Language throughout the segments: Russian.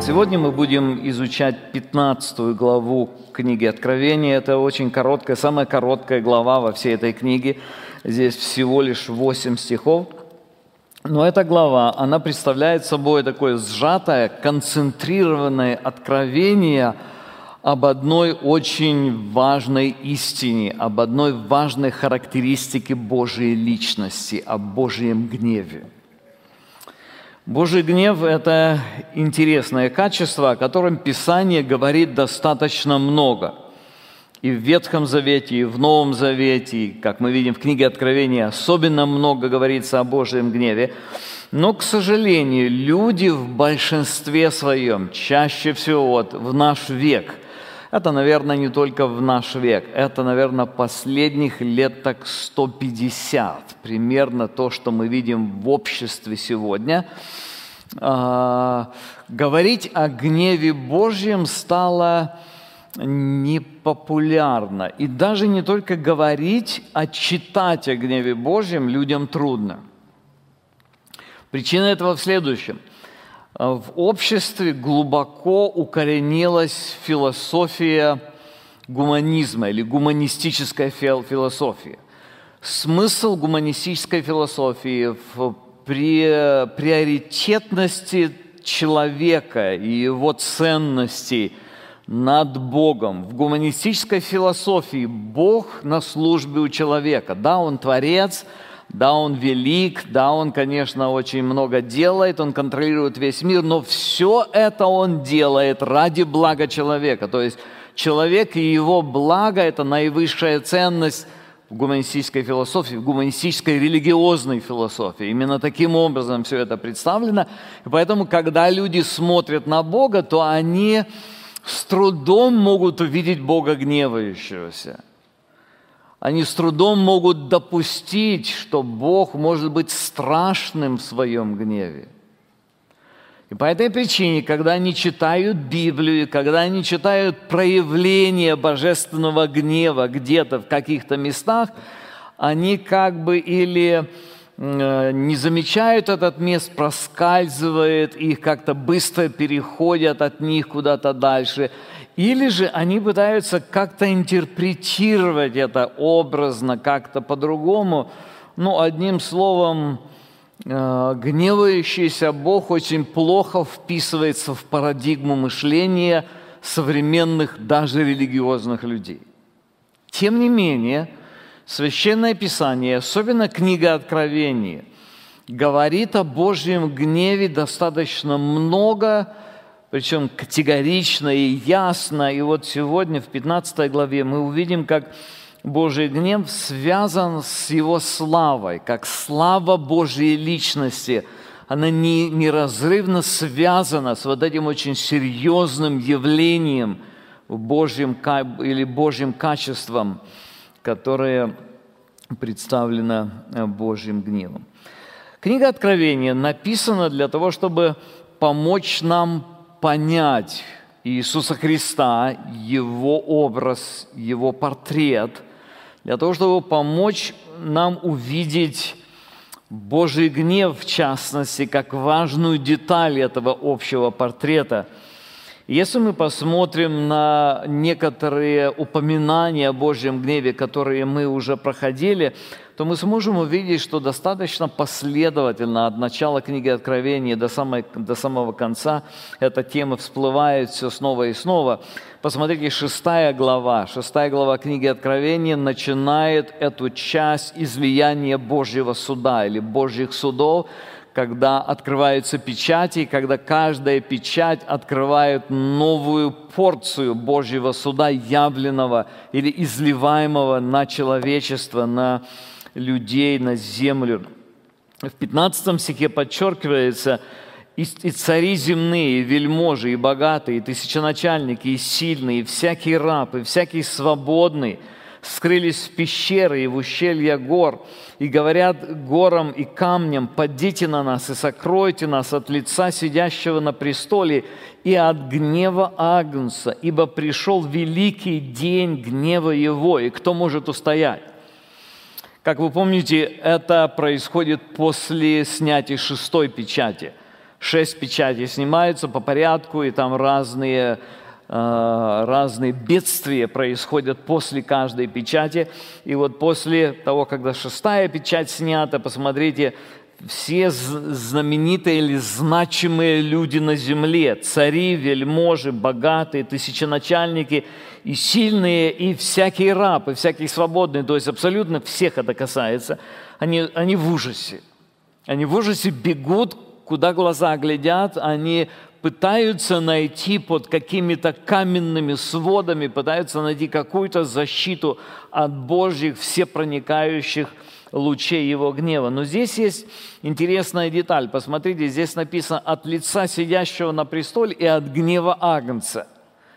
Сегодня мы будем изучать 15 главу книги Откровения. Это очень короткая, самая короткая глава во всей этой книге. Здесь всего лишь 8 стихов. Но эта глава, она представляет собой такое сжатое, концентрированное откровение об одной очень важной истине, об одной важной характеристике Божьей личности, о Божьем гневе. Божий гнев – это интересное качество, о котором Писание говорит достаточно много. И в Ветхом Завете, и в Новом Завете, как мы видим в книге Откровения, особенно много говорится о Божьем гневе. Но, к сожалению, люди в большинстве своем, чаще всего в наш век, это, наверное, не только в наш век, это, наверное, последних лет так 150, примерно то, что мы видим в обществе сегодня. Говорить о гневе Божьем стало непопулярно. И даже не только говорить, а читать о гневе Божьем людям трудно. Причина этого в следующем. В обществе глубоко укоренилась философия гуманизма или гуманистическая философия. Смысл гуманистической философии в приоритетности человека и его ценностей над Богом. В гуманистической философии Бог на службе у человека. Да, Он творец, да, Он велик, да, Он, конечно, очень много делает, Он контролирует весь мир, но все это Он делает ради блага человека. То есть человек и его благо – это наивысшая ценность в гуманистической философии, в гуманистической религиозной философии. Именно таким образом все это представлено. И поэтому, когда люди смотрят на Бога, то они с трудом могут увидеть Бога гневающегося. Они с трудом могут допустить, что Бог может быть страшным в своем гневе. И по этой причине, когда они читают Библию, когда они читают проявление божественного гнева где-то в каких-то местах, они как бы или не замечают этот мест, проскальзывает, их как-то быстро переходят от них куда-то дальше. Или же они пытаются как-то интерпретировать это образно, как-то по-другому. Ну, одним словом, гневающийся Бог очень плохо вписывается в парадигму мышления современных, даже религиозных людей. Тем не менее, Священное Писание, особенно книга Откровения, говорит о Божьем гневе достаточно много, причем категорично и ясно. И вот сегодня в 15 главе мы увидим, как Божий гнев связан с Его славой, как слава Божьей личности. Она неразрывно связана с вот этим очень серьезным явлением Божьим или Божьим качеством, которое представлено Божьим гневом. Книга Откровения написана для того, чтобы помочь нам понять Иисуса Христа, Его образ, Его портрет, для того, чтобы помочь нам увидеть Божий гнев, в частности, как важную деталь этого общего портрета. Если мы посмотрим на некоторые упоминания о Божьем гневе, которые мы уже проходили, то мы сможем увидеть, что достаточно последовательно от начала книги Откровения до самого конца эта тема всплывает все снова и снова. Посмотрите, 6 глава книги Откровения начинает эту часть излияния Божьего суда или Божьих судов, когда открываются печати, и когда каждая печать открывает новую порцию Божьего суда, явленного или изливаемого на человечество, на людей, на землю. В 15 стихе подчеркивается: «И цари земные, и вельможи, и богатые, и тысяченачальники, и сильные, и всякий раб, и всякий свободный скрылись в пещеры и в ущелья гор, и говорят горам и камням: падите на нас и сокройте нас от лица сидящего на престоле и от гнева Агнца, ибо пришел великий день гнева Его, и кто может устоять?» Как вы помните, это происходит после снятия 6-й печати. 6 печатей снимаются по порядку, и там разные бедствия происходят после каждой печати. И вот после того, когда 6-я печать снята, посмотрите, все знаменитые или значимые люди на земле, цари, вельможи, богатые, тысяченачальники, и сильные, и всякий раб, и всякий свободный, то есть абсолютно всех это касается, они в ужасе. Они в ужасе бегут, куда глаза глядят, они пытаются найти под какими-то каменными сводами, пытаются найти какую-то защиту от Божьих всепроникающих лучей Его гнева. Но здесь есть интересная деталь. Посмотрите, здесь написано «от лица сидящего на престоле и от гнева Агнца».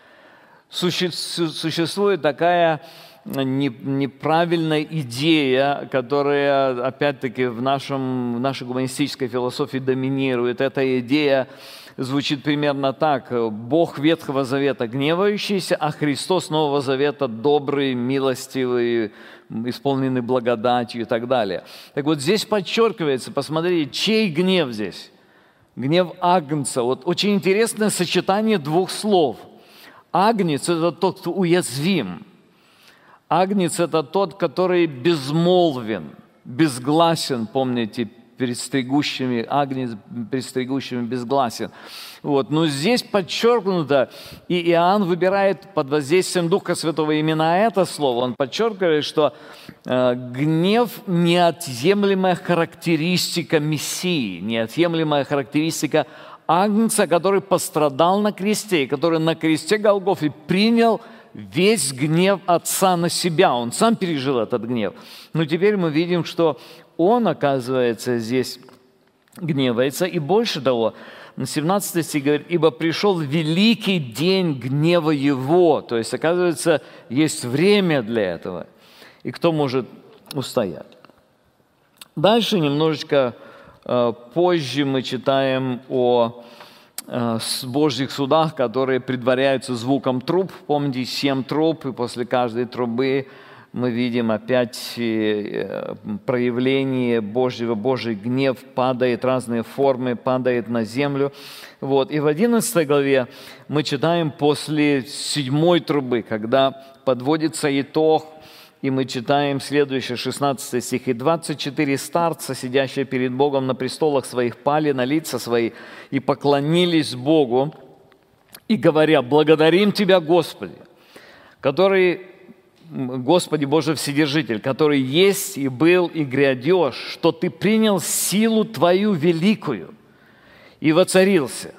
Существует такая неправильная идея, которая, опять-таки, в нашей гуманистической философии доминирует. Эта идея звучит примерно так. Бог Ветхого Завета гневающийся, а Христос Нового Завета добрый, милостивый, исполненный благодатью и так далее. Так вот здесь подчеркивается, посмотрите, чей гнев здесь? Гнев Агнца. Вот очень интересное сочетание двух слов. Агнец – это тот, кто уязвим. Агнец – это тот, который безмолвен, безгласен, помните, перед стригущими, агнец перед стригущими безгласен. Вот. Но здесь подчеркнуто, и Иоанн выбирает под воздействием Духа Святого именно это слово. Он подчеркивает, что гнев – неотъемлемая характеристика Мессии, неотъемлемая характеристика Агнца, который пострадал на кресте, и который на кресте Голгофы принял весь гнев Отца на себя. Он сам пережил этот гнев. Но теперь мы видим, что он, оказывается, здесь гневается. И больше того, на 17 стих говорит, «Ибо пришел великий день гнева Его». То есть, оказывается, есть время для этого. И кто может устоять? Дальше немножечко позже мы читаем о Божьих судах, которые предваряются звуком труб. Помните, 7 труб, и после каждой трубы мы видим опять проявление Божьего, Божий гнев падает, разные формы падает на землю. Вот. И в 11 главе мы читаем после 7 трубы, когда подводится итог, и мы читаем следующее, 16 стих. «И 24 старца, сидящие перед Богом на престолах своих, пали на лица свои и поклонились Богу, и говоря, благодарим Тебя, Господи, Господи Боже Вседержитель, который есть и был и грядешь, что Ты принял силу Твою великую и воцарился.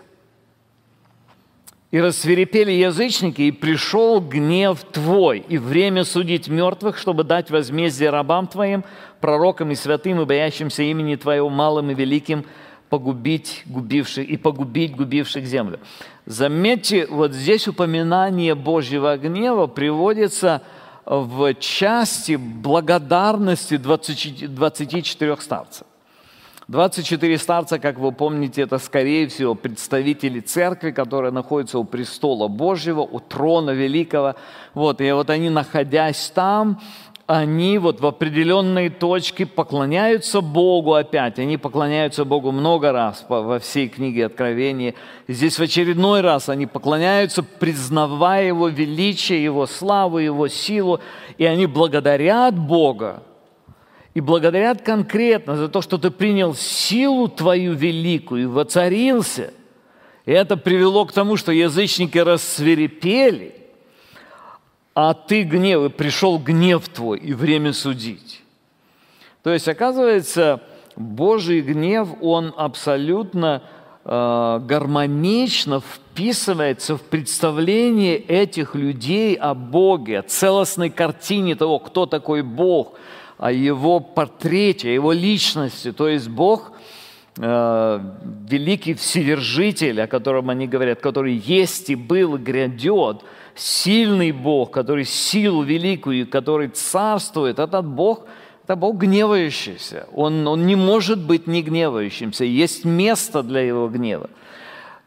И рассвирепели язычники, и пришел гнев Твой, и время судить мертвых, чтобы дать возмездие рабам Твоим, пророкам и святым, и боящимся имени Твоего, малым и великим, погубить губивших землю». Заметьте, вот здесь упоминание Божьего гнева приводится в части благодарности 24 старцев. 24 старца, как вы помните, это, скорее всего, представители церкви, которые находятся у престола Божьего, у трона великого. Вот, и вот они, находясь там, они вот в определенной точке поклоняются Богу опять. Они поклоняются Богу много раз во всей книге Откровения. И здесь в очередной раз они поклоняются, признавая Его величие, Его славу, Его силу. И они благодарят Бога. И благодарят конкретно за то, что Ты принял силу Твою великую и воцарился. И это привело к тому, что язычники рассвирепели, а Ты гнев, и пришел гнев Твой, и время судить. То есть, оказывается, Божий гнев, он абсолютно гармонично вписывается в представление этих людей о Боге, о целостной картине того, кто такой Бог, о Его портрете, о Его личности. То есть Бог, великий Вседержитель, о котором они говорят, который есть и был, и грядет, сильный Бог, который силу великую, который царствует, этот Бог, это Бог гневающийся. Он не может быть не гневающимся. Есть место для Его гнева.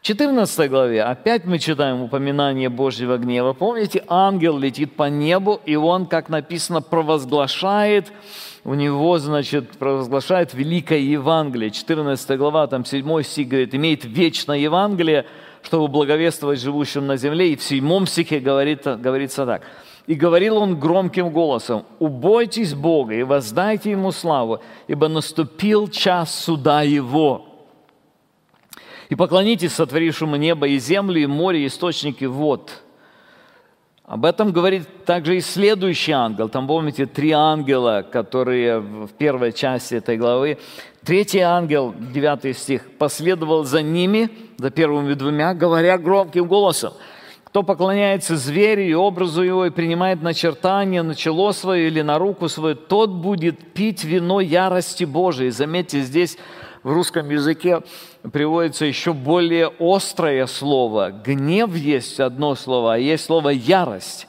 В 14 главе опять мы читаем упоминание Божьего гнева. Помните, ангел летит по небу, и он, как написано, провозглашает, у него, провозглашает великое Евангелие. 14 глава, там 7 стих говорит, имеет вечное Евангелие, чтобы благовествовать живущим на земле. И в 7 стихе говорится так. И говорил он громким голосом: «Убойтесь Бога и воздайте Ему славу, ибо наступил час суда Его. И поклонитесь сотворившему небо и землю, и море, и источники вод». Об этом говорит также и следующий ангел. Там, помните, 3 ангела, которые в первой части этой главы. 3 ангел, 9 стих, последовал за ними, за первыми 2, говоря громким голосом: «Кто поклоняется зверю и образу его, и принимает начертание на чело свое или на руку свою, тот будет пить вино ярости Божией». Заметьте, здесь в русском языке приводится еще более острое слово. Гнев есть одно слово, а есть слово ярость.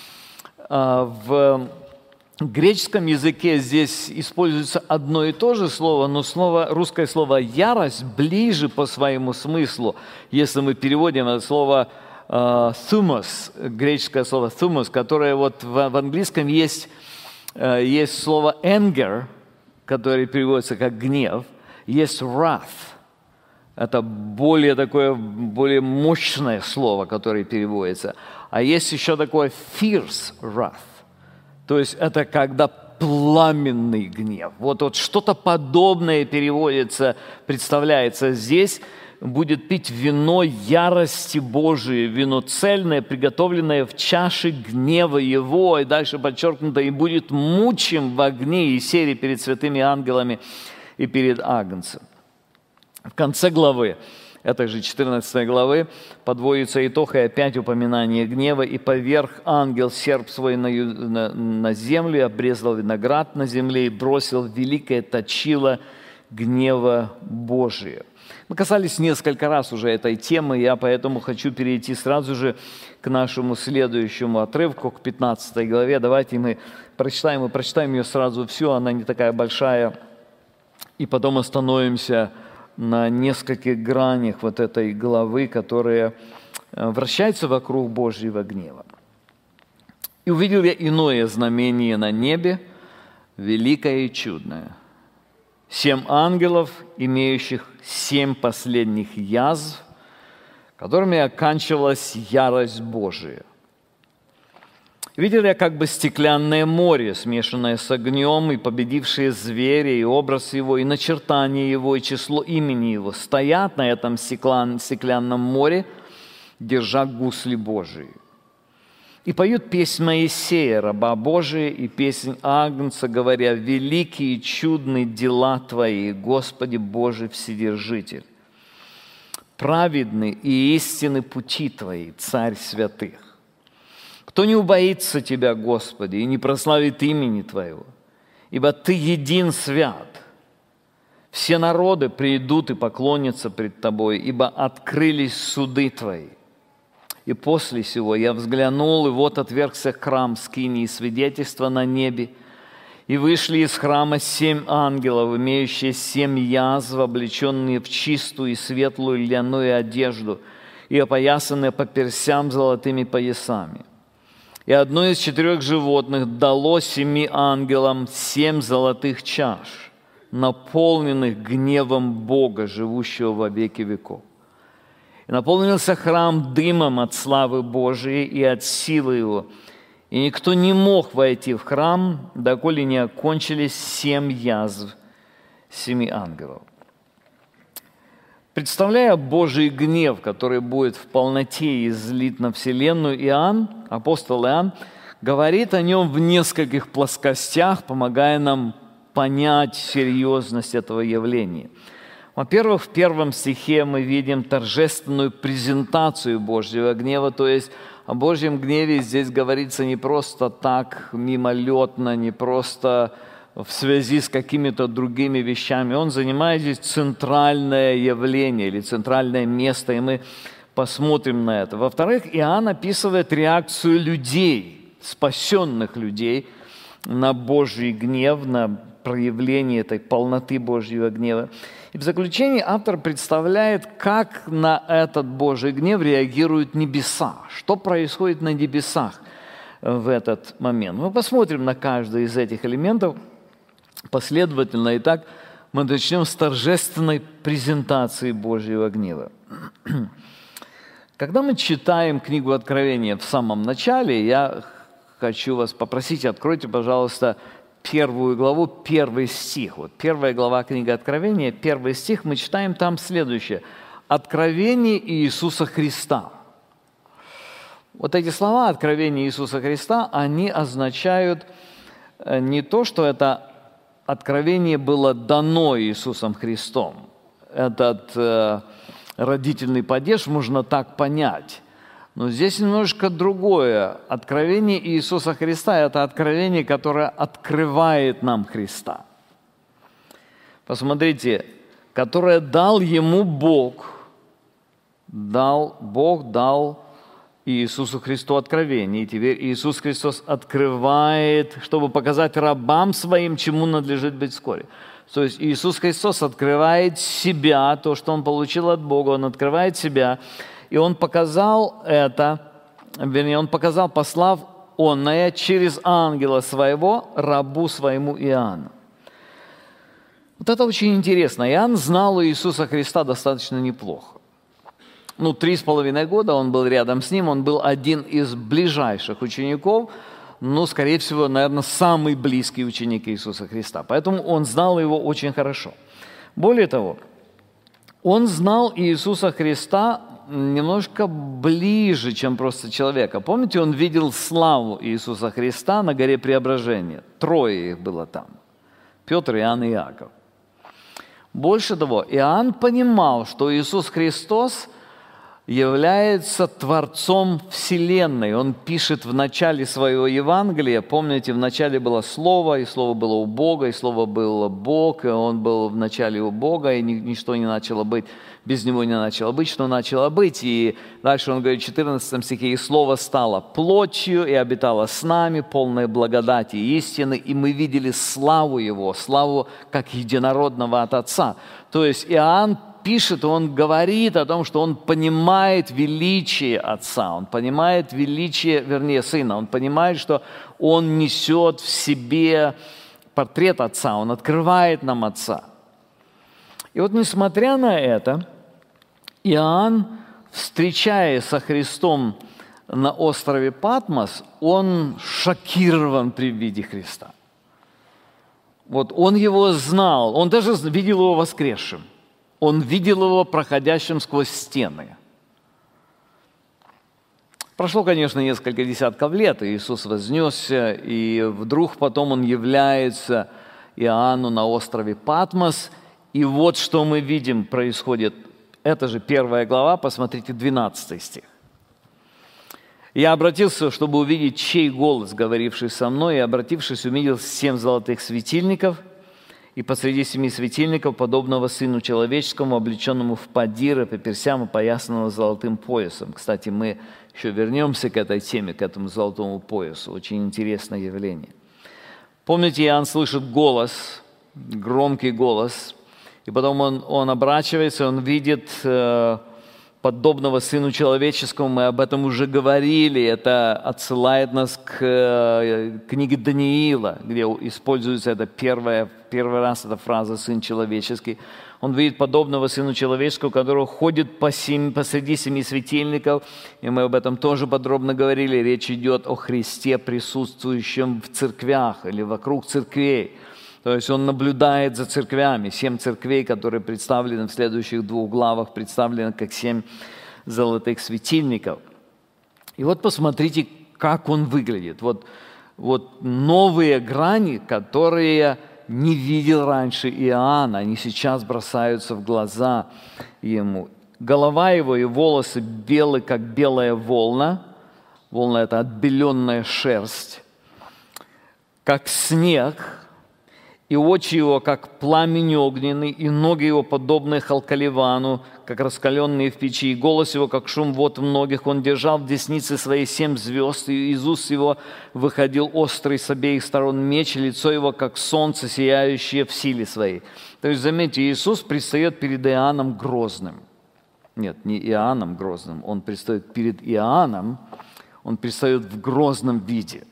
В греческом языке здесь используется одно и то же слово, но русское слово «ярость» ближе по своему смыслу. Если мы переводим это слово «thumos», греческое слово «thumos», которое вот в английском есть слово «anger», которое переводится как «гнев», есть wrath. Это более мощное слово, которое переводится. А есть еще такое fierce wrath. То есть это когда пламенный гнев. Вот что-то подобное переводится, представляется здесь. Будет пить вино ярости Божией, вино цельное, приготовленное в чаше гнева Его. И дальше подчеркнуто: и будет мучим в огне и сере перед святыми ангелами и перед Агнцем. В конце главы, этой же 14 главы, подводится итог и опять упоминание гнева. «И поверх ангел серп свой на землю, и обрезал виноград на земле, и бросил великое точило гнева Божия». Мы касались несколько раз уже этой темы, я поэтому хочу перейти сразу же к нашему следующему отрывку, к 15 главе. Давайте мы прочитаем ее сразу всю, она не такая большая, и потом остановимся на нескольких гранях вот этой главы, которые вращаются вокруг Божьего гнева. «И увидел я иное знамение на небе, великое и чудное. 7 ангелов, имеющих 7 последних язв, которыми оканчивалась ярость Божия. Видел я как бы стеклянное море, смешанное с огнем, и победившие зверя, и образ его, и начертание его, и число имени его, стоят на этом стеклянном море, держа гусли Божии. И поют песнь Моисея, раба Божия, и песнь Агнца, говоря: великие и чудные дела Твои, Господи Божий Вседержитель. Праведны и истинны пути Твои, Царь святых. Кто не убоится Тебя, Господи, и не прославит имени Твоего? Ибо Ты един свят. Все народы придут и поклонятся пред Тобой, ибо открылись суды Твои. И после сего я взглянул, и вот отвергся храм скинии свидетельства на небе, и вышли из храма 7 ангелов, имеющие 7 язв, облеченные в чистую и светлую льняную одежду, и опоясанные по персям золотыми поясами. И одно из 4 животных дало 7 ангелам 7 золотых чаш, наполненных гневом Бога, живущего во веки веков. И наполнился храм дымом от славы Божией и от силы Его. И никто не мог войти в храм, доколе не окончились 7 язв 7 ангелов. Представляя Божий гнев, который будет в полноте излит на вселенную, апостол Иоанн говорит о нем в нескольких плоскостях, помогая нам понять серьезность этого явления. Во-первых, в 1 стихе мы видим торжественную презентацию Божьего гнева, то есть о Божьем гневе здесь говорится не просто так, мимолетно, не просто в связи с какими-то другими вещами. Он занимает здесь центральное явление или центральное место, и мы посмотрим на это. Во-вторых, Иоанн описывает реакцию людей, спасенных людей, на Божий гнев, на проявление этой полноты Божьего гнева. И в заключение автор представляет, как на этот Божий гнев реагируют небеса, что происходит на небесах в этот момент. Мы посмотрим на каждый из этих элементов последовательно. Итак, мы начнем с торжественной презентации Божьего гнева. Когда мы читаем книгу Откровения в самом начале, я хочу вас попросить, откройте, пожалуйста, 1 главу, 1 стих. Вот 1 глава книги Откровения, 1 стих, мы читаем там следующее. «Откровение Иисуса Христа». Вот эти слова «откровение Иисуса Христа», они означают не то, что это откровение было дано Иисусом Христом. Этот родительный падеж можно так понять. Но здесь немножко другое. Откровение Иисуса Христа – это откровение, которое открывает нам Христа. Посмотрите, которое дал Ему Бог. Бог дал Иисусу Христу откровение. И теперь Иисус Христос открывает, чтобы показать рабам Своим, чему надлежит быть вскоре. То есть Иисус Христос открывает себя, то, что Он получил от Бога, Он открывает себя. И Он показал это, вернее, Он показал, послав онное через ангела Своего, рабу Своему Иоанну. Вот это очень интересно. Иоанн знал Иисуса Христа достаточно неплохо. 3,5 года он был рядом с Ним, он был один из ближайших учеников, скорее всего, наверное, самый близкий ученик Иисуса Христа. Поэтому он знал Его очень хорошо. Более того, он знал Иисуса Христа немножко ближе, чем просто человека. Помните, он видел славу Иисуса Христа на горе Преображения. 3 их было там. Петр, Иоанн и Иаков. Больше того, Иоанн понимал, что Иисус Христос является Творцом Вселенной. Он пишет в начале своего Евангелия, помните, в начале было Слово, и Слово было у Бога, и Слово было Бог, и Он был в начале у Бога, и ничто не начало быть, без Него не начало быть, что начало быть. И дальше он говорит в 14 стихе, «И Слово стало плотью, и обитало с нами, полное благодати и истины, и мы видели славу Его, славу как единородного от Отца». То есть Иоанн пишет, он говорит о том, что он понимает величие Отца, он понимает величие, Сына, он понимает, что он несет в себе портрет Отца, он открывает нам Отца. И вот несмотря на это, Иоанн, встречаясь со Христом на острове Патмос, он шокирован при виде Христа. Вот он Его знал, он даже видел Его воскресшим. Он видел Его проходящим сквозь стены. Прошло, конечно, несколько десятков лет, и Иисус вознесся, и вдруг потом Он является Иоанну на острове Патмос, и вот что мы видим происходит. Это же 1 глава, посмотрите, 12 стих. «Я обратился, чтобы увидеть, чей голос, говоривший со мной, и, обратившись, увидел 7 золотых светильников, и посреди 7 светильников, подобного Сыну Человеческому, облеченному в подиры, по персям, опоясанного золотым поясом». Кстати, мы еще вернемся к этой теме, к этому золотому поясу. Очень интересное явление. Помните, Иоанн слышит голос, громкий голос, и потом он оборачивается, он видит подобного Сыну Человеческому, мы об этом уже говорили, это отсылает нас к книге Даниила, где используется это первый раз эта фраза «Сын Человеческий». Он видит подобного Сыну Человеческому, который ходит посреди 7 светильников, и мы об этом тоже подробно говорили. Речь идет о Христе, присутствующем в церквях или вокруг церквей. То есть он наблюдает за церквями. 7 церквей, которые представлены в следующих 2 главах, представлены как 7 золотых светильников. И вот посмотрите, как он выглядит. Вот новые грани, которые не видел раньше Иоанн, они сейчас бросаются в глаза ему. Голова его и волосы белы, как белая волна. Волна – это отбеленная шерсть. Как снег. и очи его, как пламень огненный, и ноги его, подобные халкаливану, как раскаленные в печи, и голос его, как шум вод многих. Он держал в деснице своей 7 звезд, и из уст его выходил острый с обеих сторон меч, и лицо его, как солнце, сияющее в силе своей». То есть, заметьте, Иисус предстает перед Иоанном Грозным. Нет, не Иоанном Грозным, он предстает перед Иоанном, он предстает в грозном виде.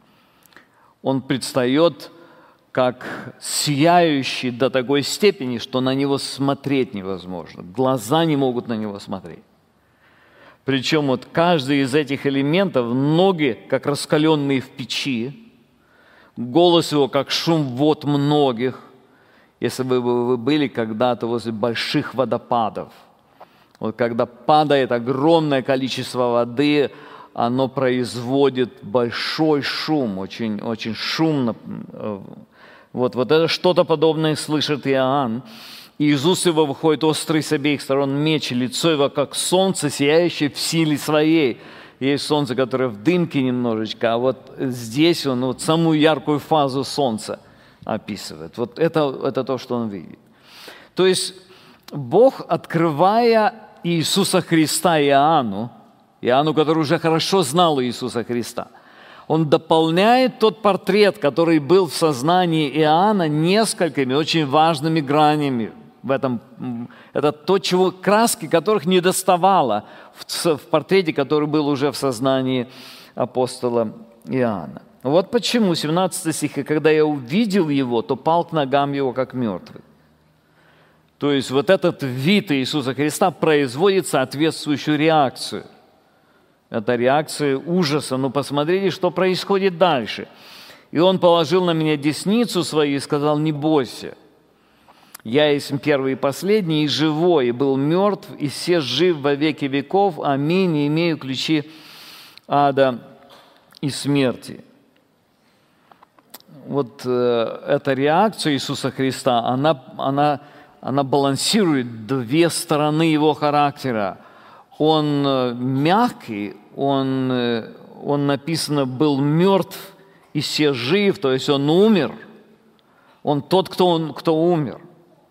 Он предстает как сияющий до такой степени, что на него смотреть невозможно. Глаза не могут на него смотреть. Причем вот каждый из этих элементов, ноги, как раскаленные в печи, голос его, как шум вод многих. Если бы вы были когда-то возле больших водопадов, вот когда падает огромное количество воды, оно производит большой шум, очень, очень шумно. Вот это что-то подобное слышит Иоанн. И из уст его выходит острый с обеих сторон меч, и лицо его, как солнце, сияющее в силе своей. Есть солнце, которое в дымке немножечко, а вот здесь он вот самую яркую фазу солнца описывает. Вот это то, что он видит. То есть Бог, открывая Иисуса Христа Иоанну, который уже хорошо знал Иисуса Христа, он дополняет тот портрет, который был в сознании Иоанна, несколькими очень важными гранями. Это то, краски которых не доставало в портрете, который был уже в сознании апостола Иоанна. Вот почему, 17 стих, «И когда я увидел его, то пал к ногам его, как мертвый». То есть вот этот вид Иисуса Христа производит соответствующую реакцию. Это реакция ужаса. Но посмотрите, что происходит дальше. «И он положил на меня десницу свою и сказал: не бойся. Я есть первый и последний, и живой, и был мертв, и все жив во веки веков. Аминь, и имею ключи ада и смерти». Вот эта реакция Иисуса Христа, она балансирует две стороны его характера. Он мягкий, он написано, был мертв и се жив, то есть он умер. Он тот, кто умер.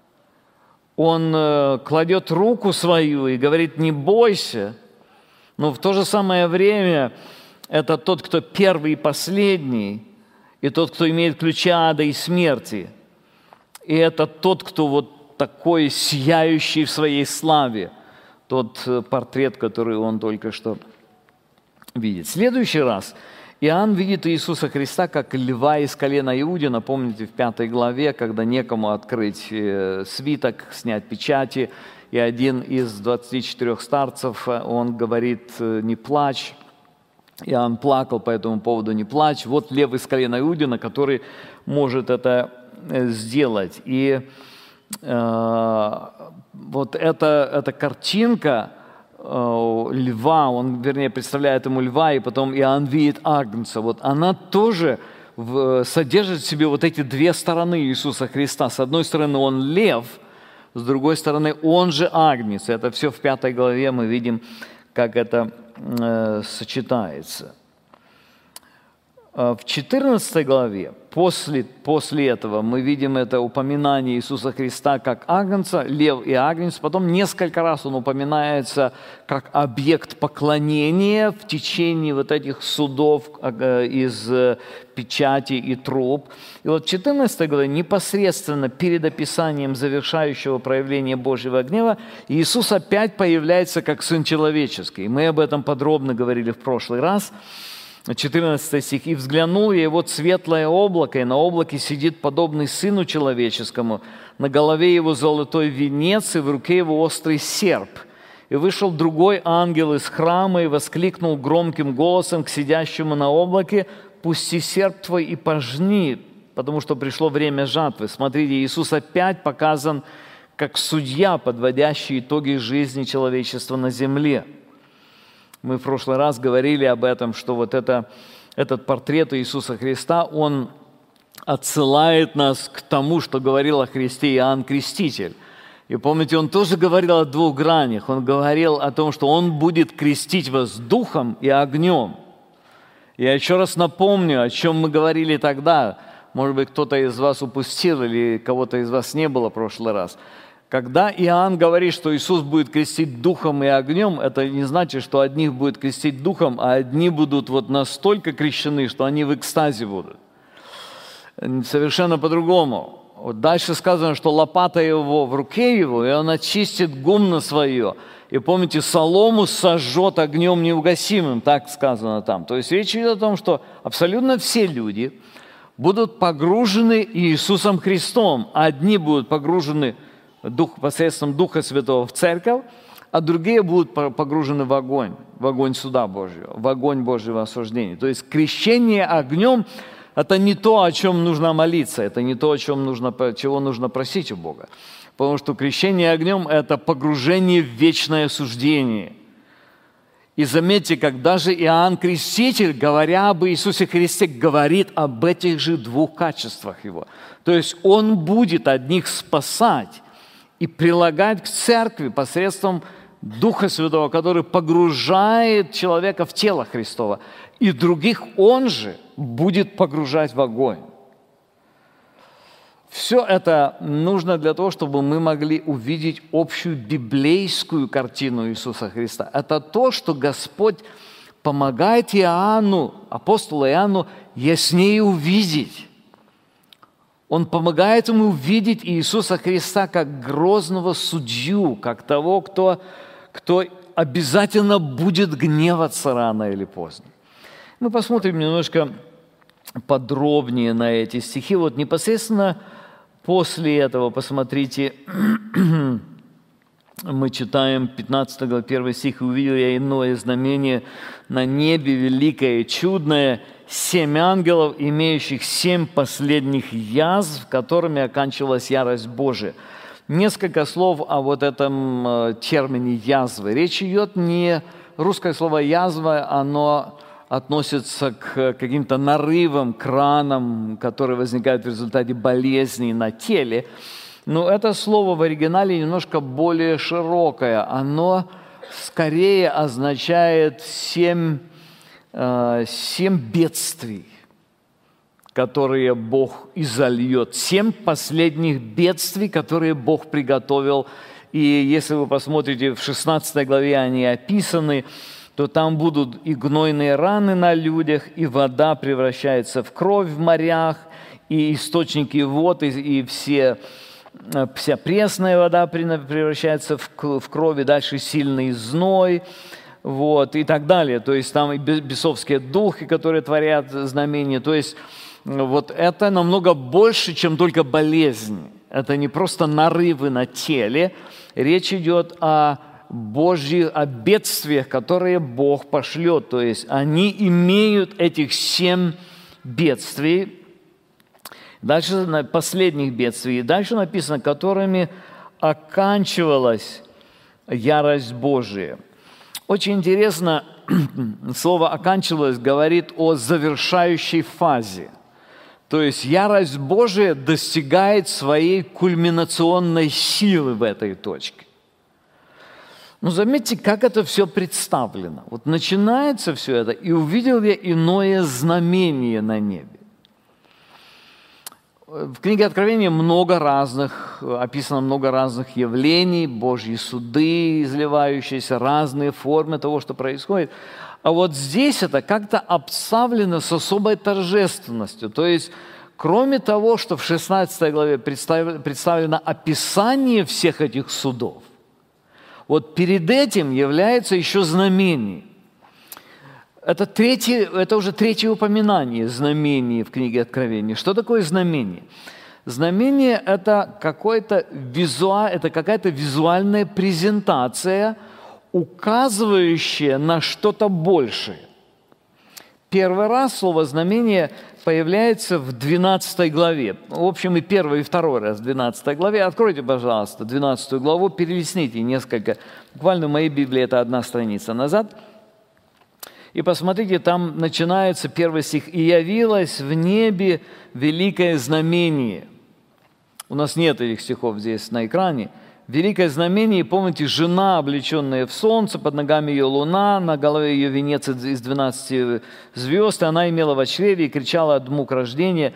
Он кладет руку свою и говорит: не бойся. Но в то же самое время это тот, кто первый и последний, и тот, кто имеет ключи ада и смерти. И это тот, кто вот такой сияющий в своей славе. Тот портрет, который он только что видит. В следующий раз Иоанн видит Иисуса Христа как льва из колена Иудина. Помните, в 5 главе, когда некому открыть свиток, снять печати, и один из 24 старцев, он говорит: не плачь. Иоанн плакал по этому поводу: не плачь. Вот лев из колена Иудина, который может это сделать. И вот эта картинка льва, он, вернее, представляет ему льва, и потом Иоанн видит агнца. Вот она тоже содержит в себе вот эти две стороны Иисуса Христа. С одной стороны, он лев, с другой стороны, он же агнец. Это все в 5 главе мы видим, как это сочетается. В 14 главе, после этого, мы видим это упоминание Иисуса Христа как агнца, лев и агнец. Потом несколько раз он упоминается как объект поклонения в течение вот этих судов из печати и труб. И вот в 14 главе, непосредственно перед описанием завершающего проявления Божьего гнева, Иисус опять появляется как Сын Человеческий. Мы об этом подробно говорили в прошлый раз. 14 стих. «И взглянул я, и вот светлое облако, и на облаке сидит подобный Сыну Человеческому, на голове его золотой венец, и в руке его острый серп. И вышел другой ангел из храма и воскликнул громким голосом к сидящему на облаке: пусти серп твой и пожни, потому что пришло время жатвы». Смотрите, Иисус опять показан как судья, подводящий итоги жизни человечества на земле. Мы в прошлый раз говорили об этом, что вот этот портрет Иисуса Христа, он отсылает нас к тому, что говорил о Христе Иоанн Креститель. И помните, он тоже говорил о двух гранях. Он говорил о том, что он будет крестить вас духом и огнем. Я еще раз напомню, о чем мы говорили тогда. может быть, кто-то из вас упустил или кого-то из вас не было в прошлый раз. Когда Иоанн говорит, что Иисус будет крестить духом и огнем, это не значит, что одних будет крестить духом, а одни будут вот настолько крещены, что они в экстазе будут. Совершенно по-другому. Вот дальше сказано, что лопата его в руке его, и он очистит гумно свое. И помните, солому сожжет огнем неугасимым, так сказано там. То есть речь идет о том, что абсолютно все люди будут погружены Иисусом Христом. Одни будут погружены посредством Духа Святого в церковь, а другие будут погружены в огонь суда Божьего, в огонь Божьего осуждения. То есть крещение огнем – это не то, о чем нужно молиться, это не то, чего нужно просить у Бога. Потому что крещение огнем – это погружение в вечное осуждение. И заметьте, как даже Иоанн Креститель, говоря об Иисусе Христе, говорит об этих же двух качествах Его. То есть Он будет одних спасать и прилагать к церкви посредством Духа Святого, который погружает человека в тело Христово, и других Он же будет погружать в огонь. Все это нужно для того, чтобы мы могли увидеть общую библейскую картину Иисуса Христа. Это то, что Господь помогает Иоанну, апостолу Иоанну, яснее увидеть. Он помогает ему увидеть Иисуса Христа как грозного судью, как того, кто обязательно будет гневаться рано или поздно. Мы посмотрим немножко подробнее на эти стихи. Вот непосредственно после этого, посмотрите, мы читаем 15 глава, 1 стих. «И увидел я иное знамение на небе, великое и чудное, 7 ангелов, имеющих 7 последних язв, которыми оканчивалась ярость Божия». Несколько слов о вот этом термине «язвы». Речь идет не... Русское слово «язва», оно относится к каким-то нарывам, к ранам, которые возникают в результате болезней на теле. Но это слово в оригинале немножко более широкое. Оно скорее означает 7 бедствий, которые Бог изольет. 7 последних бедствий, которые Бог приготовил. И если вы посмотрите, в 16 главе они описаны, то там будут и гнойные раны на людях, и вода превращается в кровь в морях, и источники вод, и вся пресная вода превращается в кровь, и дальше сильный зной, вот, и так далее. То есть там и бесовские духи, которые творят знамения. То есть вот это намного больше, чем только болезнь. Это не просто нарывы на теле. Речь идет о бедствиях, которые Бог пошлет. То есть они имеют этих 7 бедствий. Дальше последних бедствий. И дальше написано, которыми оканчивалась ярость Божия. Очень интересно, слово «оканчивалась» говорит о завершающей фазе. То есть ярость Божия достигает своей кульминационной силы в этой точке. Но заметьте, как это все представлено. Вот начинается все это, и увидел я иное знамение на небе. В книге Откровения описано много разных явлений, Божьи суды, изливающиеся, разные формы того, что происходит. А вот здесь это как-то обставлено с особой торжественностью. То есть, кроме того, что в 16 главе представлено описание всех этих судов, вот перед этим является еще знамение. Это уже третье упоминание знамений в книге Откровения. Что такое знамение? Знамение – это какая-то визуальная презентация, указывающая на что-то большее. Первый раз слово «знамение» появляется в 12 главе. В общем, и первый, и второй раз в 12 главе. Откройте, пожалуйста, 12 главу, перелистните несколько. Буквально в моей Библии это 1 страница назад. И посмотрите, там начинается 1 стих. «И явилось в небе великое знамение». У нас нет этих стихов здесь на экране. Великое знамение, помните, жена, облеченная в солнце, под ногами ее луна, на голове ее венец из 12 звезд, и она имела в чреве и кричала от мук рождения.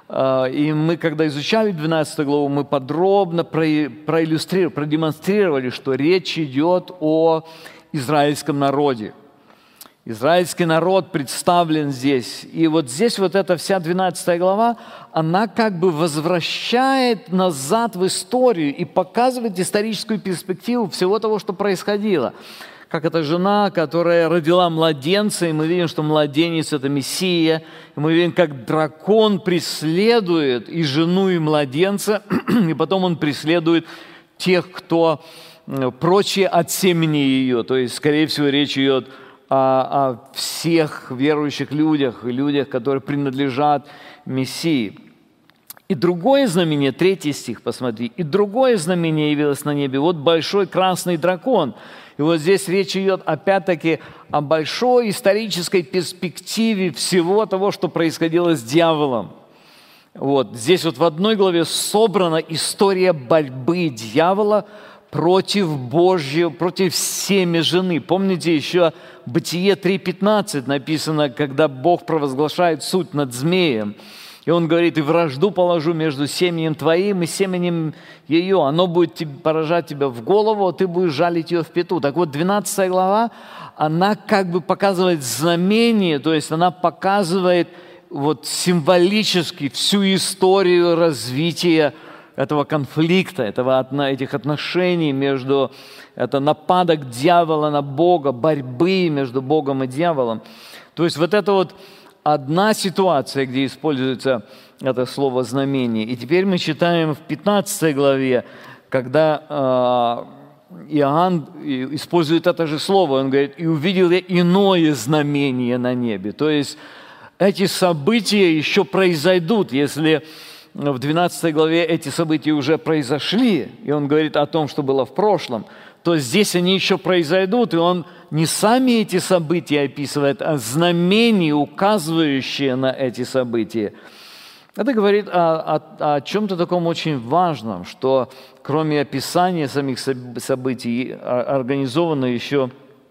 И мы, когда изучали 12 главу, мы подробно продемонстрировали, что речь идет о израильском народе. Израильский народ представлен здесь. И вот здесь вот эта вся 12 глава, она как бы возвращает назад в историю и показывает историческую перспективу всего того, что происходило. Как эта жена, которая родила младенца, и мы видим, что младенец – это Мессия. И мы видим, как дракон преследует и жену, и младенца, и потом он преследует тех, кто прочие от семени ее. То есть, скорее всего, речь идет о всех верующих людях, людях, которые принадлежат Мессии. И другое знамение, 3 стих, посмотри, «И другое знамение явилось на небе, вот большой красный дракон». И вот здесь речь идет опять-таки о большой исторической перспективе всего того, что происходило с дьяволом. Вот здесь вот в одной главе собрана история борьбы дьявола против Божьего, против семя жены. Помните, еще Бытие 3:15 написано, когда Бог провозглашает суд над змеем. И он говорит: «И вражду положу между семенем твоим и семенем ее. Оно будет поражать тебя в голову, а ты будешь жалить ее в пяту». Так вот, 12 глава, она как бы показывает знамение, то есть она показывает вот символически всю историю развития этого конфликта, этих отношений между, это нападок дьявола на Бога, борьбы между Богом и дьяволом. То есть вот это вот одна ситуация, где используется это слово «знамение». И теперь мы читаем в 15 главе, когда Иоанн использует это же слово, он говорит: «И увидел я иное знамение на небе». То есть эти события еще произойдут, если в 12 главе эти события уже произошли, и он говорит о том, что было в прошлом, то здесь они еще произойдут, и он не сами эти события описывает, а знамения, указывающие на эти события. Это говорит о чем-то таком очень важном, что кроме описания самих событий организована еще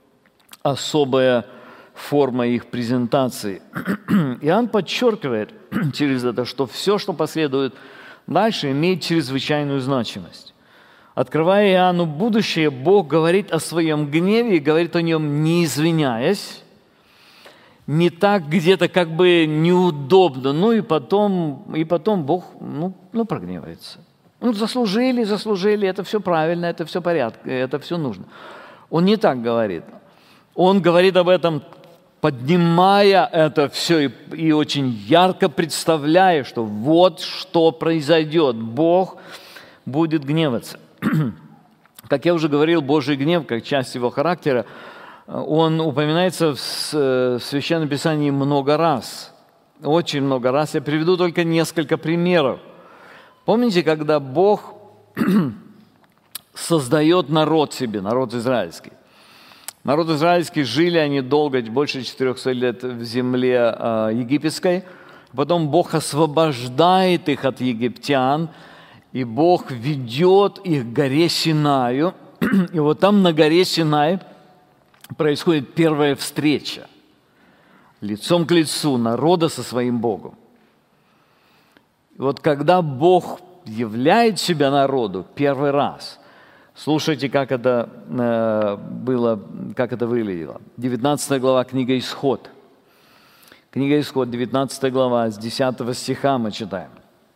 особая форма их презентации. Иоанн подчеркивает через это, что все, что последует дальше, имеет чрезвычайную значимость. Открывая Иоанну будущее, Бог говорит о своем гневе и говорит о нем, не извиняясь, не так где-то как бы неудобно, и потом Бог прогневается. Заслужили, это все правильно, это все порядок, это все нужно. Он не так говорит. Он говорит об этом, поднимая это все и очень ярко представляя, что вот что произойдет. Бог будет гневаться. Как я уже говорил, Божий гнев, как часть его характера, он упоминается в Священном Писании много раз. Очень много раз. Я приведу только несколько примеров. Помните, когда Бог создает народ себе, народ израильский? Народ израильский, жили они долго, больше 400 лет в земле египетской. Потом Бог освобождает их от египтян, и Бог ведет их к горе Синаю. И вот там на горе Синай происходит первая встреча лицом к лицу народа со своим Богом. И вот когда Бог являет себя народу первый раз, слушайте, как это было, как это выглядело. 19 глава, книга «Исход». Книга «Исход», 19 глава, с 10 стиха мы читаем.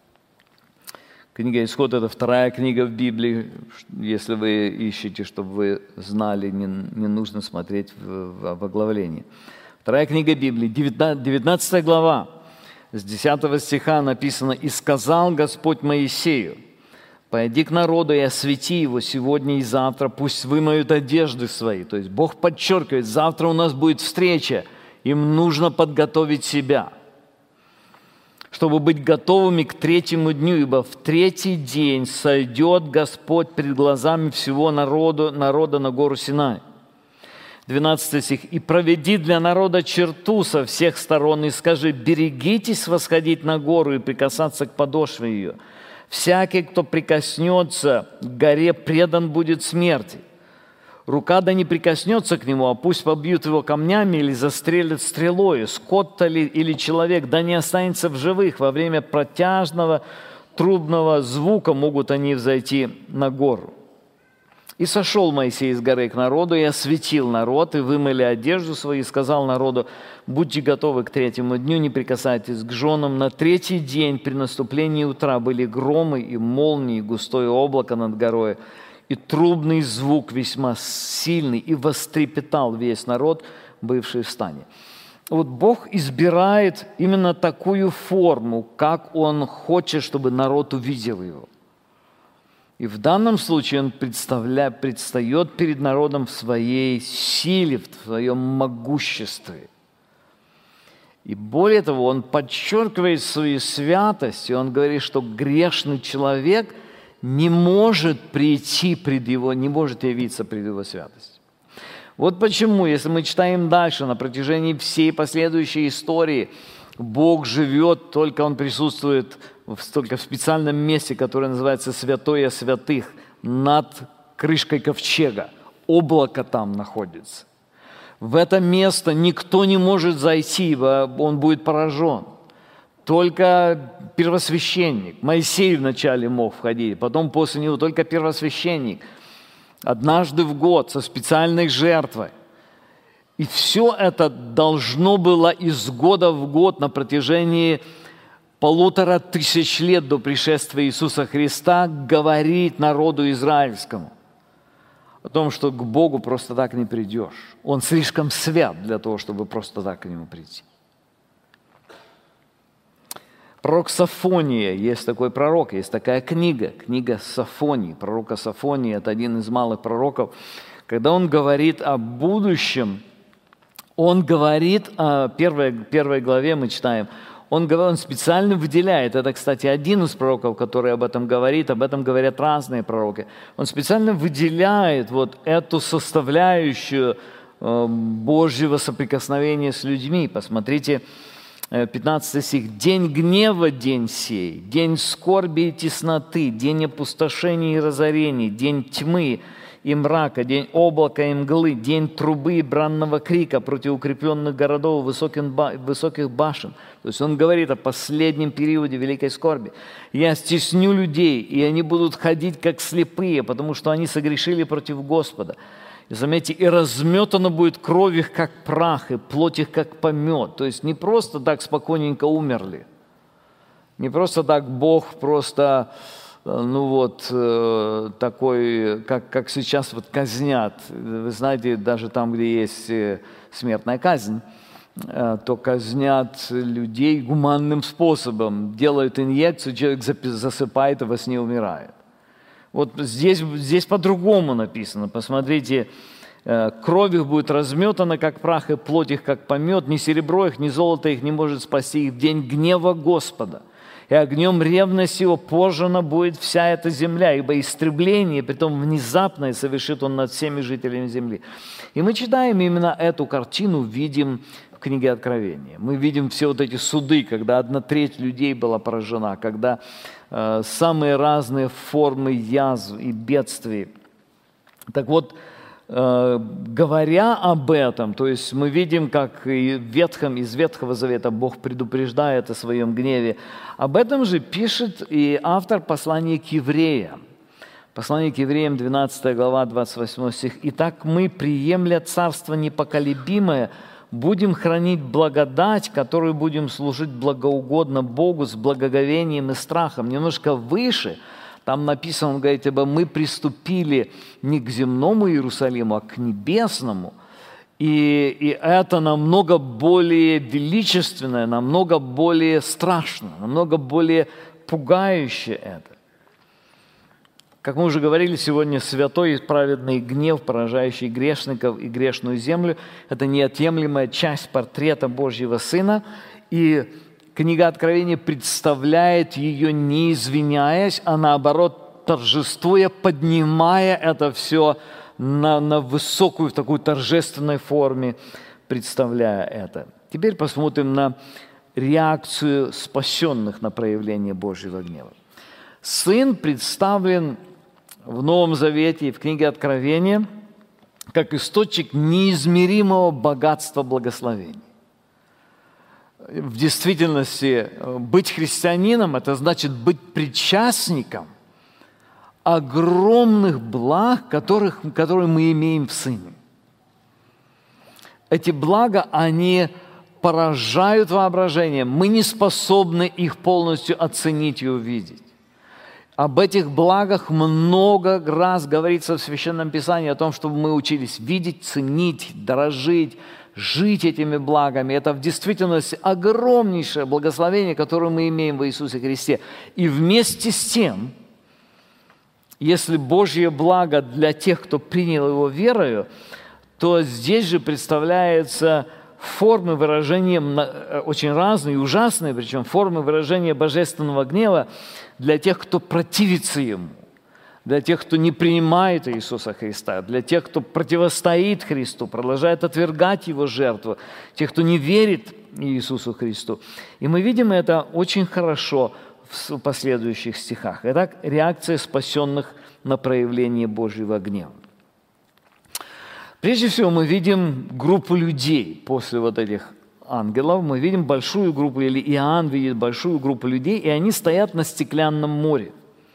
Книга «Исход» – это вторая книга в Библии. Если вы ищете, чтобы вы знали, не нужно смотреть в оглавлении. Вторая книга Библии, 19 глава, с 10 стиха написано: «И сказал Господь Моисею: пойди к народу и освети его сегодня и завтра, пусть вымоют одежды свои». То есть Бог подчеркивает, завтра у нас будет встреча, им нужно подготовить себя, чтобы быть готовыми к третьему дню, ибо в третий день сойдет Господь пред глазами всего народа на гору Синай. 12 стих. «И проведи для народа черту со всех сторон, и скажи: берегитесь восходить на гору и прикасаться к подошве ее. Всякий, кто прикоснется к горе, предан будет смерти. Рука да не прикоснется к нему, а пусть побьют его камнями или застрелят стрелою. Скот-то ли или человек да не останется в живых. Во время протяжного трубного звука могут они взойти на гору. И сошел Моисей с горы к народу, и осветил народ, и вымыли одежду свою, и сказал народу: будьте готовы к 3-му дню, не прикасайтесь к женам. На 3-й день при наступлении утра были громы и молнии, и густое облако над горой, и трубный звук весьма сильный, и вострепетал весь народ, бывший в стане. Вот Бог избирает именно такую форму, как Он хочет, чтобы народ увидел Его. И в данном случае Он предстает перед народом в своей силе, в своем могуществе. И более того, Он подчеркивает свою святость, и Он говорит, что грешный человек не может прийти пред Его, не может явиться пред Его святостью. Вот почему, если мы читаем дальше, на протяжении всей последующей истории, Бог живет, только Он присутствует только в специальном месте, которое называется Святое Святых, над крышкой ковчега. Облако там находится. В это место никто не может зайти, он будет поражен. Только первосвященник. Моисей вначале мог входить, потом после него только первосвященник. Однажды в год со специальной жертвой. И все это должно было из года в год на протяжении 1500 лет до пришествия Иисуса Христа говорить народу израильскому о том, что к Богу просто так не придешь. Он слишком свят для того, чтобы просто так к Нему прийти. Пророк Софония, есть такой пророк, есть такая книга Софонии. Пророка Софонии – это один из малых пророков. Когда он говорит о будущем, он говорит о первой главе, мы читаем, он специально выделяет, это, кстати, один из пророков, который об этом говорит, об этом говорят разные пророки. Он специально выделяет вот эту составляющую Божьего соприкосновения с людьми. Посмотрите, 15 стих. «День гнева, день сей, день скорби и тесноты, день опустошения и разорений, день тьмы и мрака, день облака и мглы, день трубы и бранного крика против укрепленных городов и высоких башен». То есть он говорит о последнем периоде великой скорби. «Я стесню людей, и они будут ходить, как слепые, потому что они согрешили против Господа». И заметьте, «и разметана будет кровь их, как прах, и плоть их, как помет». То есть не просто так спокойненько умерли. Не просто так Бог просто... такой, как сейчас вот казнят. Вы знаете, даже там, где есть смертная казнь, то казнят людей гуманным способом. Делают инъекцию, человек засыпает и во сне умирает. Вот здесь по-другому написано. Посмотрите, кровь их будет разметана, как прах, и плоть их, как помет. Ни серебро их, ни золото их не может спасти их в день гнева Господа. И огнем ревности его пожжена будет вся эта земля, ибо истребление, притом внезапное, совершит он над всеми жителями земли». И мы читаем именно эту картину, видим в книге Откровения. Мы видим все вот эти суды, когда 1/3 людей была поражена, когда самые разные формы язв и бедствий. Так вот, говоря об этом, то есть мы видим, как из Ветхого Завета Бог предупреждает о своем гневе. Об этом же пишет и автор послания к евреям. Послание к евреям, 12 глава, 28 стих. «Итак мы, приемля царство непоколебимое, будем хранить благодать, которую будем служить благоугодно Богу с благоговением и страхом». Немножко выше там написано, он говорит, ибо мы приступили не к земному Иерусалиму, а к небесному. И это намного более величественное, намного более страшно, намного более пугающее это. Как мы уже говорили сегодня, святой и праведный гнев, поражающий грешников и грешную землю, это неотъемлемая часть портрета Божьего Сына. И книга Откровения представляет ее, не извиняясь, а наоборот, торжествуя, поднимая это все на высокую, в такую торжественной форме, представляя это. Теперь посмотрим на реакцию спасенных на проявление Божьего гнева. Сын представлен в Новом Завете и в книге Откровения как источник неизмеримого богатства благословений. В действительности, быть христианином – это значит быть причастником огромных благ, которые мы имеем в Сыне. Эти блага, они поражают воображение. Мы не способны их полностью оценить и увидеть. Об этих благах много раз говорится в Священном Писании, о том, чтобы мы учились видеть, ценить, дорожить, жить этими благами. Это в действительности огромнейшее благословение, которое мы имеем в Иисусе Христе. И вместе с тем, если Божье благо для тех, кто принял его верою, то здесь же представляется формы выражения, очень разные, ужасные, причем формы выражения божественного гнева для тех, кто противится Ему, для тех, кто не принимает Иисуса Христа, для тех, кто противостоит Христу, продолжает отвергать Его жертву, тех, кто не верит Иисусу Христу. И мы видим это очень хорошо в последующих стихах. Итак, реакция спасенных на проявление Божьего гнева. Прежде всего, мы видим группу людей после вот этих ангелов. Мы видим большую группу, или Иоанн видит большую группу людей, и они стоят на стеклянном море.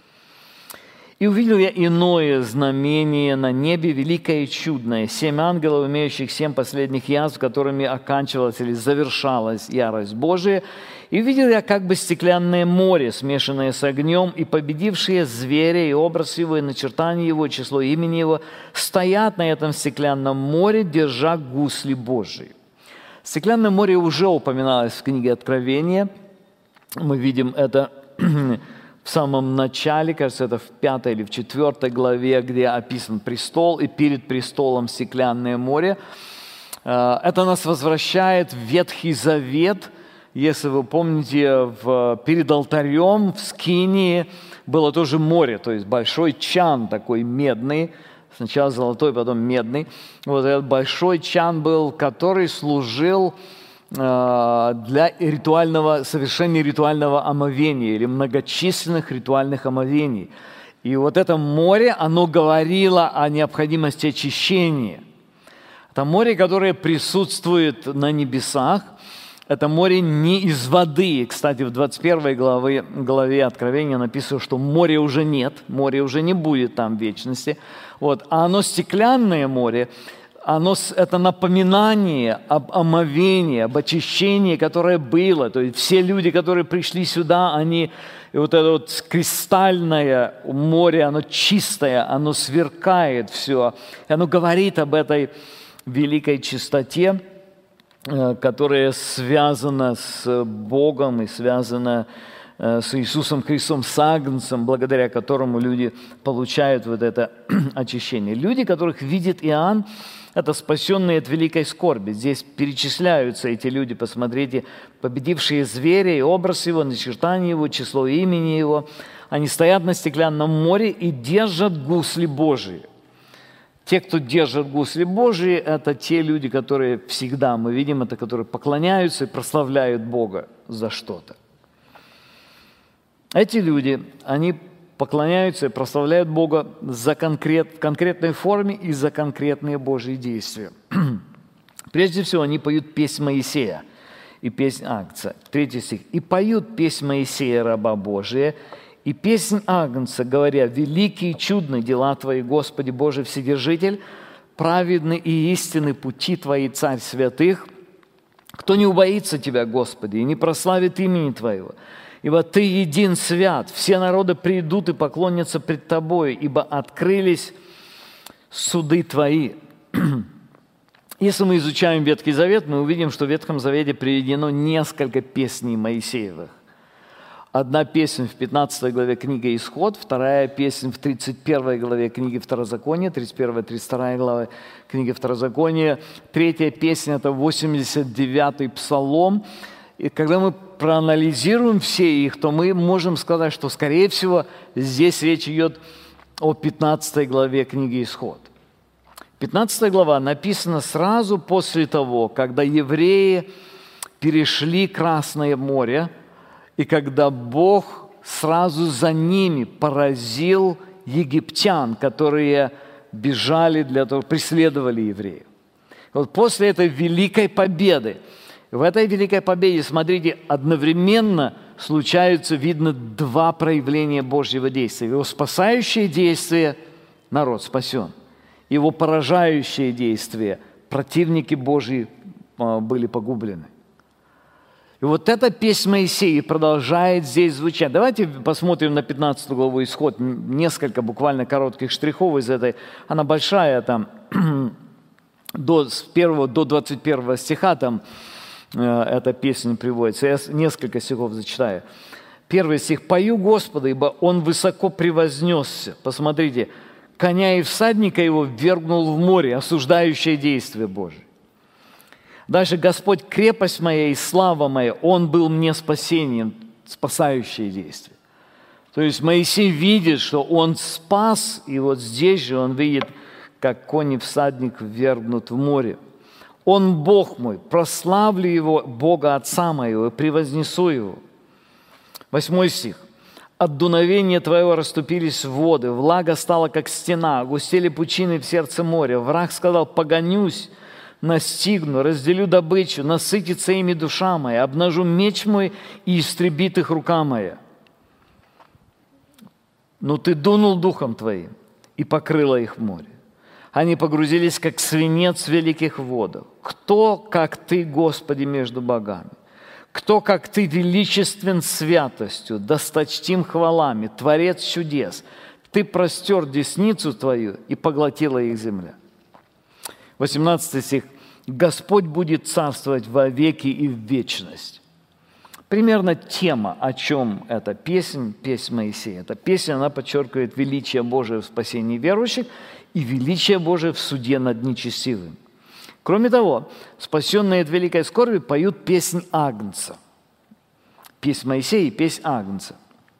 «И увидел я иное знамение на небе, великое и чудное, 7 ангелов, имеющих 7 последних язв, которыми оканчивалась или завершалась ярость Божия. И увидел я как бы стеклянное море, смешанное с огнем, и победившие зверя, и образ его, и начертание его, число имени его, стоят на этом стеклянном море, держа гусли Божии». Стеклянное море уже упоминалось в книге Откровения. Мы видим это в самом начале, кажется, это в 5 или в 4 главе, где описан престол, и перед престолом стеклянное море. Это нас возвращает в Ветхий Завет. Если вы помните, перед алтарем в Скинии было тоже море, то есть большой чан такой медный, сначала золотой, потом медный. Вот этот большой чан был, который служил для совершения ритуального омовения или многочисленных ритуальных омовений. И вот это море, оно говорило о необходимости очищения. Это море, которое присутствует на небесах. Это море не из воды. Кстати, в 21 главе Откровения написано, что моря уже нет, моря уже не будет там в вечности. Вот. А оно стеклянное море, это напоминание об омовении, об очищении, которое было. То есть все люди, которые пришли сюда, и вот это вот кристальное море, оно чистое, оно сверкает все. И оно говорит об этой великой чистоте, которая связана с Богом и связана с Иисусом Христом, с Агнцем, благодаря которому люди получают вот это очищение. Люди, которых видит Иоанн, это спасенные от великой скорби. Здесь перечисляются эти люди, посмотрите, победившие зверя и образ его, начертание его, число имени его. Они стоят на стеклянном море и держат гусли Божии. Те, кто держат гусли Божии, это те люди, которые всегда, мы видим это, которые поклоняются и прославляют Бога за что-то. Эти люди, они поклоняются и прославляют Бога в конкретной форме и за конкретные Божьи действия. Прежде всего, они поют песнь Моисея и песнь Агнца. 3 стих. «И поют песнь Моисея, раба Божия, и песнь Агнца, говоря: великие и чудны дела Твои, Господи Божий Вседержитель, праведны и истинны пути Твои, Царь святых. Кто не убоится Тебя, Господи, и не прославит имени Твоего? Ибо Ты един свят, все народы придут и поклонятся пред Тобою, ибо открылись суды Твои». Если мы изучаем Ветхий Завет, мы увидим, что в Ветхом Завете приведено несколько песней Моисеевых. Одна песня в 15 главе книги «Исход», вторая песня в 31 главе книги Второзакония, 31-32 главы книги Второзакония, третья песня – это 89-й Псалом. И когда мы проанализируем все их, то мы можем сказать, что, скорее всего, здесь речь идет о 15 главе книги «Исход». 15 глава написана сразу после того, когда евреи перешли Красное море, и когда Бог сразу за ними поразил египтян, которые бежали для того, преследовали евреев. Вот после этой великой победы, в этой великой победе, смотрите, одновременно случаются, видно, два проявления Божьего действия. Его спасающее действие – народ спасен. Его поражающее действие – противники Божьи были погублены. И вот эта песнь Моисея продолжает здесь звучать. Давайте посмотрим на 15 главу Исход. Несколько буквально коротких штрихов из этой. Она большая, там, с 1 до 21 стиха там эта песня приводится. Я несколько стихов зачитаю. Первый стих. «Пою Господа, ибо Он высоко превознесся». Посмотрите. «Коня и всадника его ввергнул в море», осуждающее действие Божие. Дальше. «Господь, крепость моя и слава моя, Он был мне спасением», спасающее действие. То есть Моисей видит, что он спас, и вот здесь же он видит, как конь и всадник ввергнут в море. «Он Бог мой, прославлю Его, Бога Отца моего, и превознесу Его». 8 стих. «От дуновения Твоего расступились воды, влага стала, как стена, густели пучины в сердце моря. Враг сказал: погонюсь, настигну, разделю добычу, насытится ими душа моя, обнажу меч мой, и истребит их рука моя. Но Ты дунул духом Твоим, и покрыло их море. Они погрузились, как свинец в великих водах. Кто, как Ты, Господи, между богами? Кто, как Ты, величествен святостью, досточтим хвалами, Творец чудес? Ты простер десницу Твою, и поглотила их земля». 18 стих. «Господь будет царствовать во веки и в вечность». Примерно тема, о чем эта песня Моисея. Эта песня, она подчеркивает величие Божие в спасении верующих и величие Божие в суде над нечестивым. Кроме того, спасенные от великой скорби поют песнь Агнца. Песнь Моисея и песнь Агнца.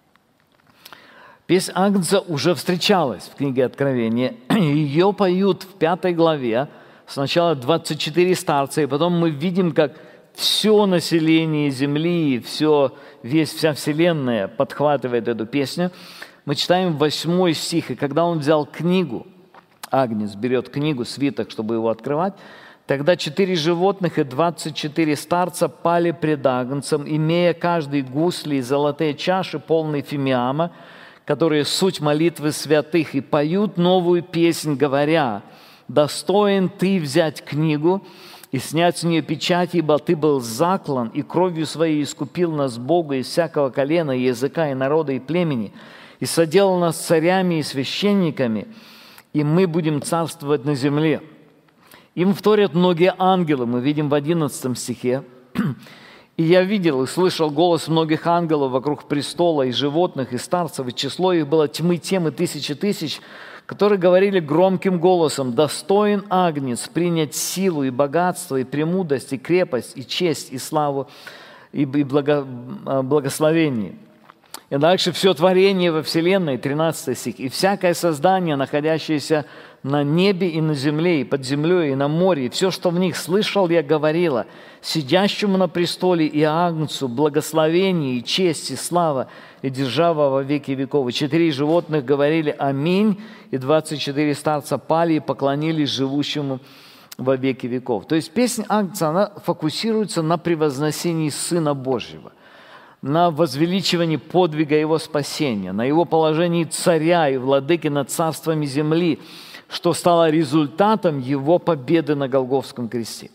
Песнь Агнца уже встречалась в книге Откровения. Ее поют в 5 главе. Сначала 24 старца, и потом мы видим, как все население земли, вся вселенная подхватывает эту песню. Мы читаем 8 стих, и когда он взял книгу, Агнец берет книгу, свиток, чтобы его открывать, тогда 4 животных и 24 старца пали пред Агнцем, имея каждый гусли и золотые чаши, полные фимиама, которые суть молитвы святых, и поют новую песнь, говоря: «Достоин Ты взять книгу и снять с нее печать, ибо Ты был заклан, и кровью Своей искупил нас Бога из всякого колена, и языка, и народа, и племени, и соделал нас царями и священниками, и мы будем царствовать на земле». Им вторят многие ангелы, мы видим в 11 стихе. «И я видел и слышал голос многих ангелов вокруг престола, и животных, и старцев, и число их было тьмы тем и тысячи тысяч, которые говорили громким голосом: достоин Агнец принять силу и богатство, и премудрость, и крепость, и честь, и славу, и благословение». И дальше все творение во вселенной, 13 стих, «И всякое создание, находящееся на небе и на земле, и под землей, и на море, и все, что в них, слышал я, говорила: сидящему на престоле и Агнцу благословение, и честь, и слава, и держава во веки веков. И 4 животных говорили: аминь, и 24 старца пали и поклонились живущему во веки веков». То есть песня Агнца, она фокусируется на превозносении Сына Божьего, на возвеличивании подвига Его спасения, на Его положении царя и владыки над царствами земли, что стало результатом Его победы на Голгофском кресте.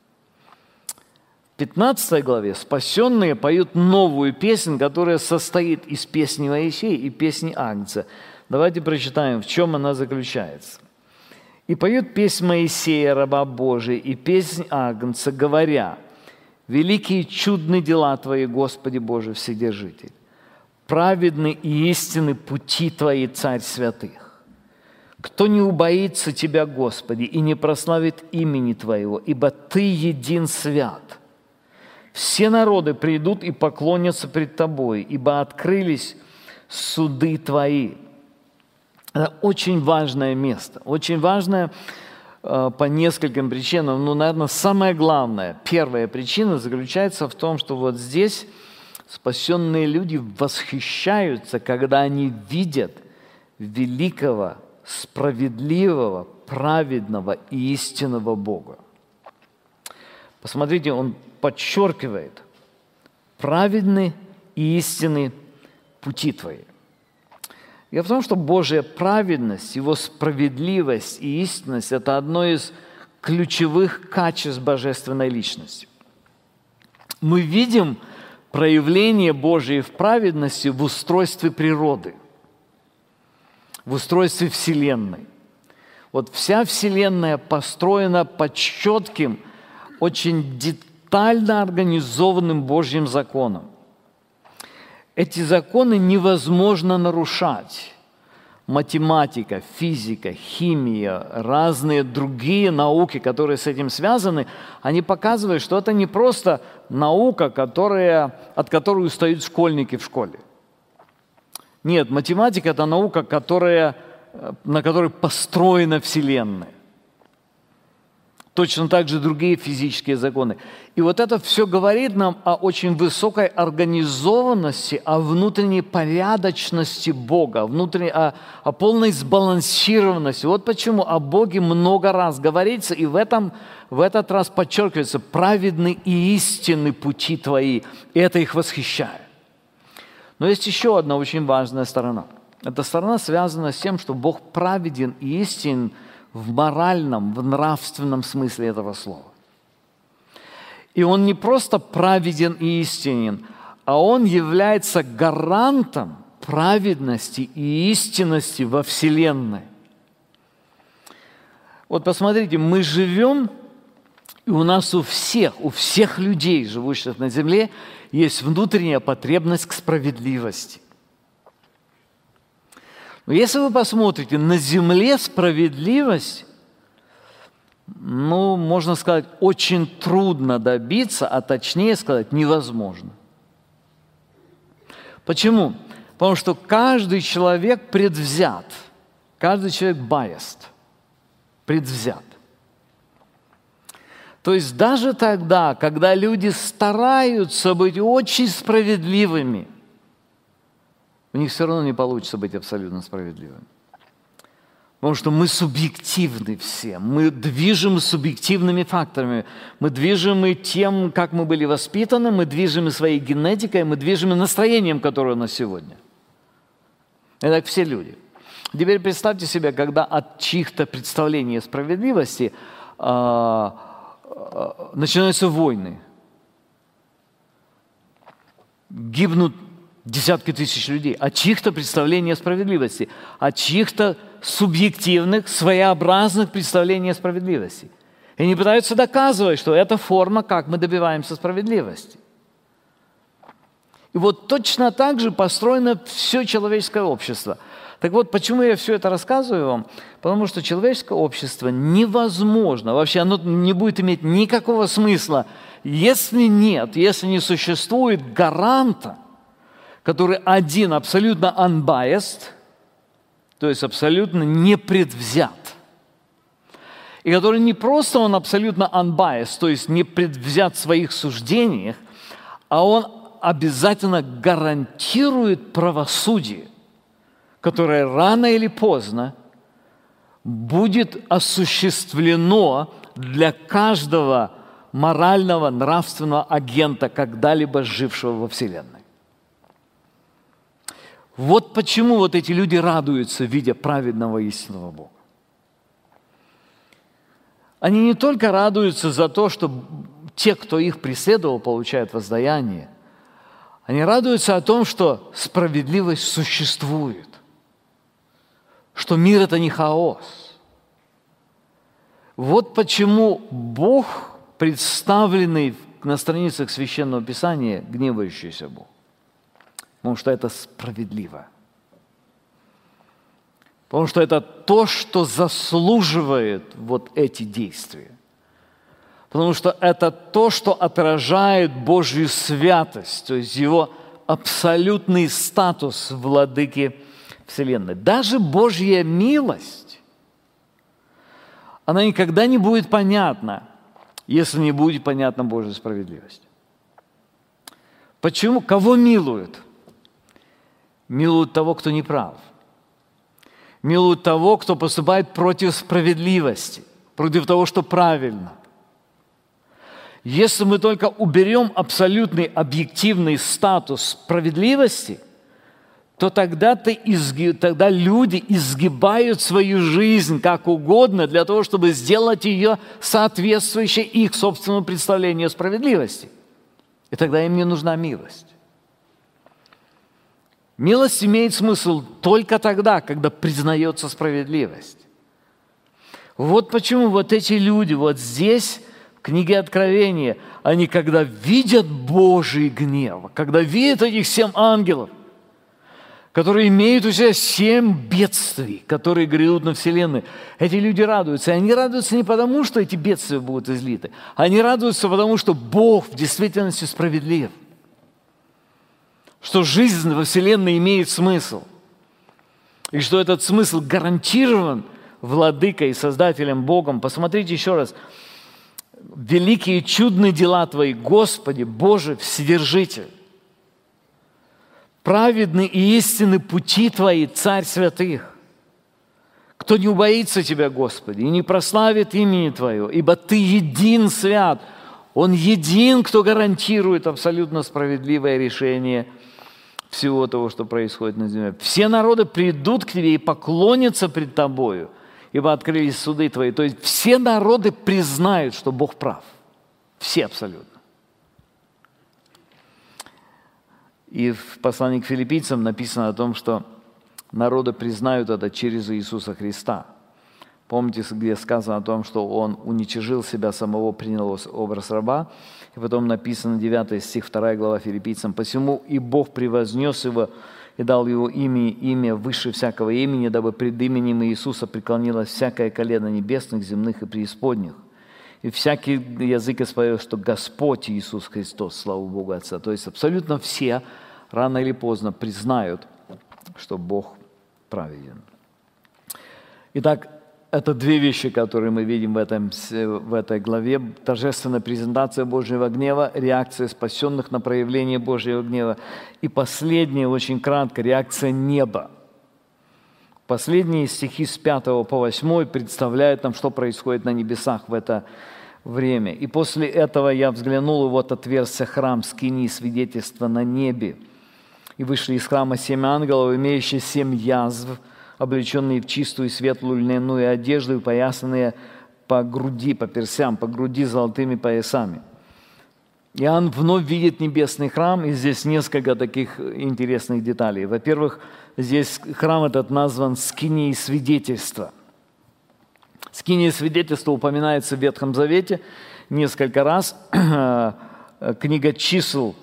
В 15 главе спасенные поют новую песнь, которая состоит из песни Моисея и песни Агнца. Давайте прочитаем, в чем она заключается. «И поют песнь Моисея, раба Божия, и песнь Агнца, говоря: великие чудные дела Твои, Господи Боже Вседержитель, праведны и истинны пути Твои, Царь святых. Кто не убоится Тебя, Господи, и не прославит имени Твоего, ибо Ты един свят. Все народы придут и поклонятся пред Тобой, ибо открылись суды Твои». Это очень важное место, очень важное по нескольким причинам. Но, наверное, самое главное, первая причина заключается в том, что вот здесь спасенные люди восхищаются, когда они видят великого справедливого, праведного и истинного Бога. Посмотрите, он подчеркивает: праведны и истинны пути твои. Дело в том, что Божья праведность, Его справедливость и истинность – это одно из ключевых качеств божественной личности. Мы видим проявление Божьей в праведности в устройстве природы, в устройстве Вселенной. Вот вся Вселенная построена по четким, очень детально организованным Божьим законам. Эти законы невозможно нарушать. Математика, физика, химия, разные другие науки, которые с этим связаны, они показывают, что это не просто наука, от которой устают школьники в школе. Нет, математика – это наука, на которой построена Вселенная. Точно так же другие физические законы. И вот это все говорит нам о очень высокой организованности, о внутренней порядочности Бога, о полной сбалансированности. Вот почему о Боге много раз говорится, и в этот раз подчеркивается: праведны и истинны пути твои. И это их восхищает. Но есть еще одна очень важная сторона. Эта сторона связана с тем, что Бог праведен и истинен в моральном, в нравственном смысле этого слова. И Он не просто праведен и истинен, а Он является гарантом праведности и истинности во Вселенной. Вот посмотрите, мы живем, и у нас у всех людей, живущих на земле, есть внутренняя потребность к справедливости. Но если вы посмотрите, на земле справедливость, можно сказать, очень трудно добиться, а точнее сказать, невозможно. Почему? Потому что каждый человек предвзят, каждый человек biased, предвзят. То есть даже тогда, когда люди стараются быть очень справедливыми, у них все равно не получится быть абсолютно справедливыми. Потому что мы субъективны все, мы движимы субъективными факторами, мы движимы тем, как мы были воспитаны, мы движимы своей генетикой, мы движимы настроением, которое у нас сегодня. И так все люди. Теперь представьте себе, когда от чьих-то представлений о справедливости начинаются войны, гибнут десятки тысяч людей, от чьих-то представлений о справедливости, от чьих-то субъективных, своеобразных представлений о справедливости. И они пытаются доказывать, что это форма, как мы добиваемся справедливости. И вот точно так же построено все человеческое общество. Так вот, почему я все это рассказываю вам? Потому что человеческое общество невозможно, вообще оно не будет иметь никакого смысла, если не существует гаранта, который один абсолютно unbiased, то есть абсолютно не предвзят. И который не просто он абсолютно unbiased, то есть не предвзят в своих суждениях, а он обязательно гарантирует правосудие, которое рано или поздно будет осуществлено для каждого морального, нравственного агента, когда-либо жившего во Вселенной. Вот почему вот эти люди радуются, видя праведного истинного Бога. Они не только радуются за то, что те, кто их преследовал, получают воздаяние. Они радуются о том, что справедливость существует, что мир – это не хаос. Вот почему Бог, представленный на страницах Священного Писания, гневающийся Бог. Потому что это справедливо. Потому что это то, что заслуживает вот эти действия. Потому что это то, что отражает Божью святость, то есть Его абсолютный статус владыки Вселенной. Даже Божья милость, она никогда не будет понятна, если не будет понятна Божья справедливость. Почему? Кого милуют? Милуют того, кто не прав. милуют того, кто поступает против справедливости, против того, что правильно. Если мы только уберем абсолютный объективный статус справедливости, то тогда люди изгибают свою жизнь как угодно для того, чтобы сделать ее соответствующей их собственному представлению о справедливости. И тогда им не нужна милость. Милость имеет смысл только тогда, когда признается справедливость. Вот почему вот эти люди вот здесь, в книге Откровения, они когда видят Божий гнев, когда видят этих 7 ангелов, которые имеют у себя 7 бедствий, которые грядут на вселенной, эти люди радуются. И они радуются не потому, что эти бедствия будут излиты. Они радуются потому, что Бог в действительности справедлив. Что жизнь во вселенной имеет смысл. И что этот смысл гарантирован Владыкой и Создателем Богом. Посмотрите еще раз. «Великие и чудные дела Твои, Господи, Боже, Вседержитель. Праведны и истинны пути Твои, Царь святых. Кто не убоится Тебя, Господи, и не прославит имени Твое, ибо Ты един свят». Он един, кто гарантирует абсолютно справедливое решение всего того, что происходит на земле. Все народы придут к Тебе и поклонятся пред Тобою, ибо открылись суды Твои. То есть все народы признают, что Бог прав. Все абсолютно. И в послании к филиппийцам написано о том, что народы признают это через Иисуса Христа. Помните, где сказано о том, что Он уничижил себя самого, принял образ раба? И потом написано 9 стих, 2 глава филиппийцам. «Посему и Бог превознес его и дал его имя выше всякого имени, дабы пред именем Иисуса преклонилось всякое колено небесных, земных и преисподних. И всякий язык исповедует, что Господь Иисус Христос, слава Богу Отца». То есть абсолютно все рано или поздно признают, что Бог праведен. Итак, это 2 вещи, которые мы видим в этой главе. Торжественная презентация Божьего гнева, реакция спасенных на проявление Божьего гнева. И последнее, очень кратко, реакция неба. Последние стихи с 5 по 8 представляют нам, что происходит на небесах в это время. «И после этого я взглянул, и вот отверзся храм скинии свидетельства на небе. И вышли из храма 7 ангелов, имеющие 7 язв, облеченные в чистую и светлую льняную одежду и поясанные по груди, по персям, по груди золотыми поясами». Иоанн вновь видит небесный храм, и здесь несколько таких интересных деталей. Во-первых, здесь храм этот назван скинией свидетельства. Скиния свидетельства упоминается в Ветхом Завете несколько раз. Книга Чисел,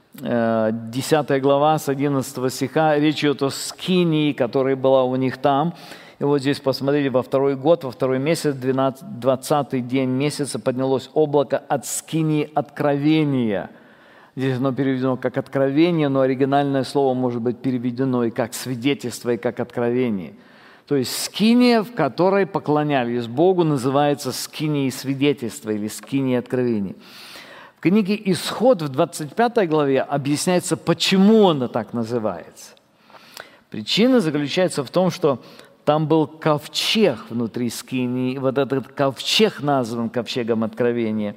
10 глава, с 11 стиха, речь идет о скинии, которая была у них там. И вот здесь, посмотрите, во 2-й год, во 2-й месяц, 20-й день месяца поднялось облако от скинии откровения. Здесь оно переведено как откровение, но оригинальное слово может быть переведено и как свидетельство, и как откровение. То есть скиния, в которой поклонялись Богу, называется скинией свидетельства или скинией откровения. В книге «Исход» в 25 главе объясняется, почему она так называется. Причина заключается в том, что там был ковчег внутри скинии. Вот этот ковчег назван ковчегом откровения.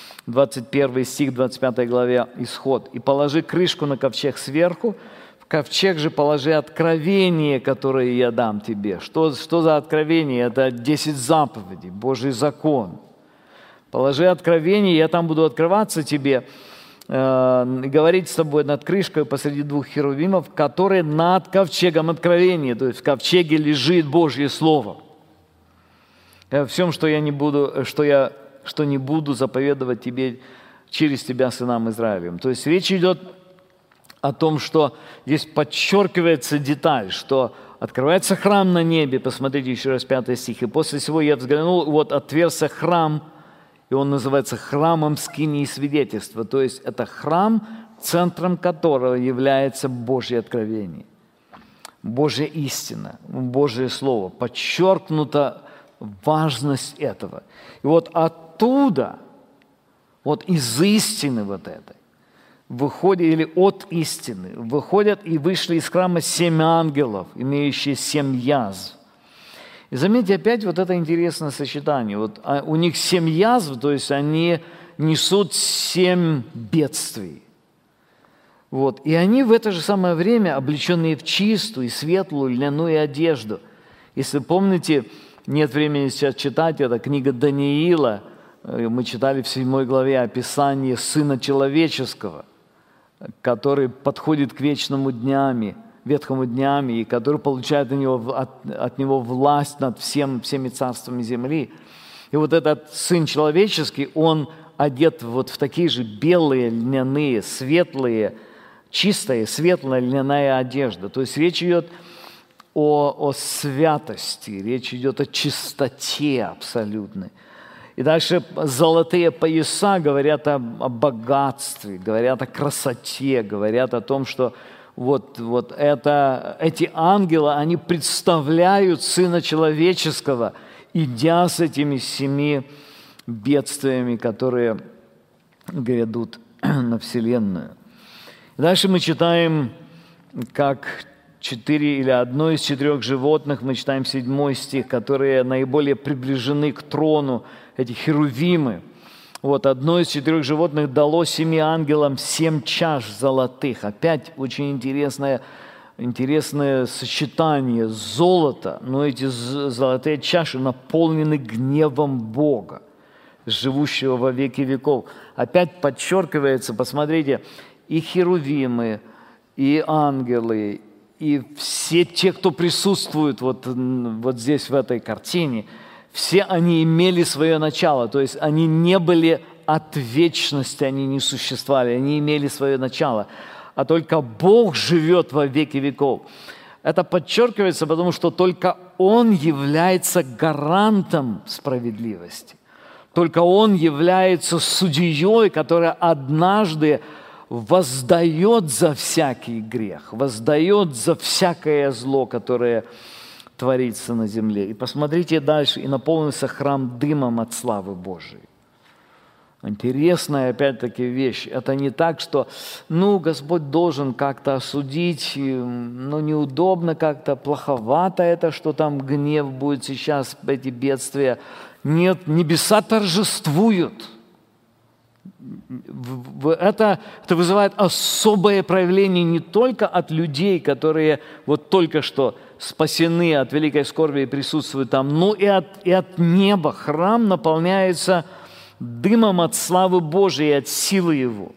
21 стих, 25 главе «Исход». «И положи крышку на ковчег сверху, в ковчег же положи откровение, которое я дам тебе». Что за откровение? Это 10 заповедей, Божий закон. «Положи откровение, я там буду открываться тебе, говорить с тобой над крышкой посреди 2 херувимов, которые над ковчегом откровения». То есть в ковчеге лежит Божье Слово. «О всем, что не буду заповедовать тебе через тебя, сынам Израилевым». То есть речь идет о том, что здесь подчеркивается деталь, что открывается храм на небе. Посмотрите еще раз 5 стих. «И после всего я взглянул, и вот отверзся храм». И он называется храмом скинии свидетельства. То есть это храм, центром которого является Божье откровение, Божья истина, Божье Слово. Подчеркнута важность этого. И вот оттуда, вот из истины вот этой, выходят, или от истины, выходят и вышли из храма 7 ангелов, имеющие 7 язв. И заметьте, опять вот это интересное сочетание. Вот у них 7 язв, то есть они несут 7 бедствий. Вот. И они в это же самое время облеченные в чистую и светлую льняную одежду. Если помните, нет времени сейчас читать, это книга Даниила. Мы читали в 7 главе описание Сына Человеческого, который подходит к ветхому днями, и который получает от него власть над всеми царствами земли. И вот этот Сын Человеческий, он одет вот в такие же белые, льняные, светлые, чистая, светлая льняная одежда. То есть речь идет о святости, речь идет о чистоте абсолютной. И дальше золотые пояса говорят о богатстве, говорят о красоте, говорят о том, что эти ангелы, они представляют Сына Человеческого, идя с этими 7 бедствиями, которые грядут на Вселенную. Дальше мы читаем, как 4 или одно из 4 животных, мы читаем 7 стих, которые наиболее приближены к трону, эти херувимы. Вот одно из 4 животных дало 7 ангелам 7 чаш золотых. Опять очень интересное сочетание золота, но эти золотые чаши наполнены гневом Бога, живущего во веки веков. Опять подчеркивается, посмотрите, и херувимы, и ангелы, и все те, кто присутствует вот здесь, в этой картине, все они имели свое начало, то есть они не были от вечности, они не существовали, они имели свое начало, а только Бог живет во веки веков. Это подчеркивается, потому что только Он является гарантом справедливости, только Он является судьей, который однажды воздает за всякий грех, воздает за всякое зло, которое творится на земле. И посмотрите дальше, и наполнился храм дымом от славы Божией. Интересная, опять-таки, вещь. Это не так, что, Господь должен как-то осудить, неудобно как-то, плоховато это, что там гнев будет сейчас, эти бедствия. Нет, небеса торжествуют. Это вызывает особое проявление не только от людей, которые вот только что спасены от великой скорби и присутствуют там, но и от неба. Храм наполняется дымом от славы Божией и от силы Его.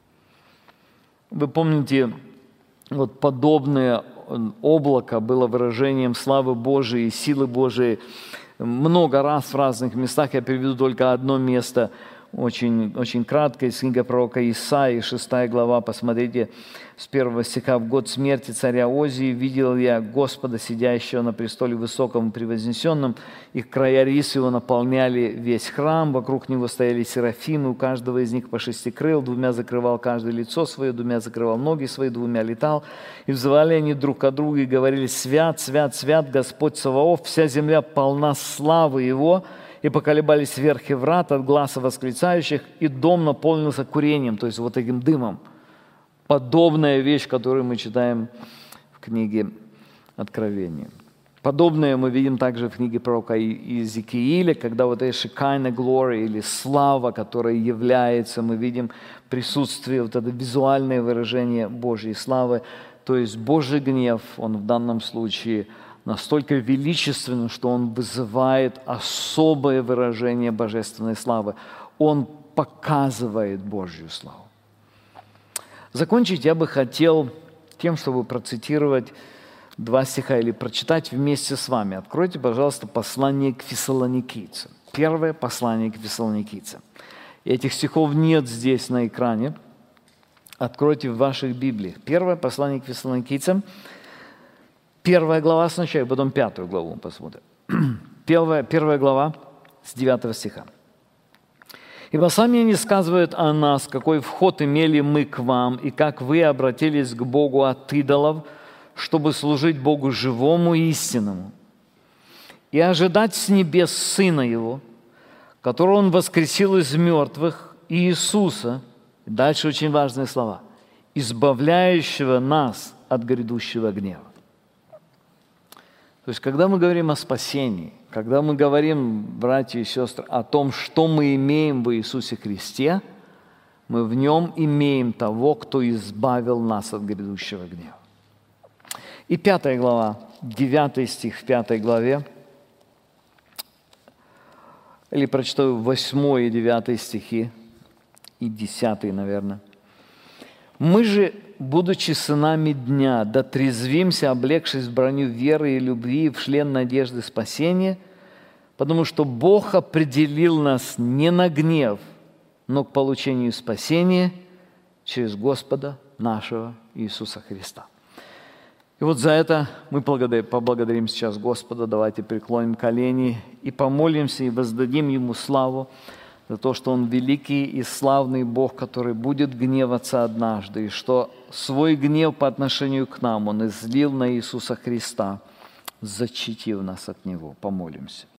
Вы помните, вот подобное облако было выражением славы Божией и силы Божией много раз в разных местах. Я приведу только одно место, очень, очень кратко, из книги пророка Исаии, 6 глава, посмотрите, с 1 стиха. «В год смерти царя Озии видел я Господа, сидящего на престоле высоком и превознесенном, их края рис его наполняли весь храм, вокруг него стояли серафимы, у каждого из них по 6 крыл, 2 закрывал каждое лицо свое, 2 закрывал ноги свои, 2 летал, и взывали они друг от друга и говорили: свят, свят, свят Господь Саваоф, вся земля полна славы Его». И поколебались верхи врат от гласа восклицающих, и дом наполнился курением, то есть вот этим дымом. Подобная вещь, которую мы читаем в книге Откровения. Подобное мы видим также в книге пророка Иезекииля, когда вот эта Shekinah glory, или слава, которая является, мы видим присутствие, вот это визуальное выражение Божьей славы, то есть Божий гнев, он в данном случае настолько величественным, что он вызывает особое выражение божественной славы. Он показывает Божью славу. Закончить я бы хотел тем, чтобы процитировать 2 стиха или прочитать вместе с вами. Откройте, пожалуйста, послание к Фессалоникийцам. Первое послание к Фессалоникийцам. Этих стихов нет здесь на экране. Откройте в ваших Библиях. Первое послание к Фессалоникийцам. 1 глава сначала, потом 5 главу посмотрим. 1 глава с 9 стиха. «Ибо сами они сказывают о нас, какой вход имели мы к вам, и как вы обратились к Богу от идолов, чтобы служить Богу живому и истинному, и ожидать с небес Сына Его, которого Он воскресил из мертвых, Иисуса». Дальше очень важные слова. «Избавляющего нас от грядущего гнева». То есть, когда мы говорим о спасении, когда мы говорим, братья и сестры, о том, что мы имеем в Иисусе Христе, мы в Нем имеем того, кто избавил нас от грядущего гнева. И 5 глава, 9 стих в 5 главе, или прочитаю 8 и 9 стихи, и 10, наверное. «Мы же, будучи сынами дня, дотрезвимся, облегшись в броню веры и любви, в шлем надежды спасения, потому что Бог определил нас не на гнев, но к получению спасения через Господа нашего Иисуса Христа». И вот за это мы поблагодарим сейчас Господа. Давайте преклоним колени и помолимся, и воздадим Ему славу за то, что Он великий и славный Бог, который будет гневаться однажды, и что свой гнев по отношению к нам Он излил на Иисуса Христа, защитив нас от Него. Помолимся.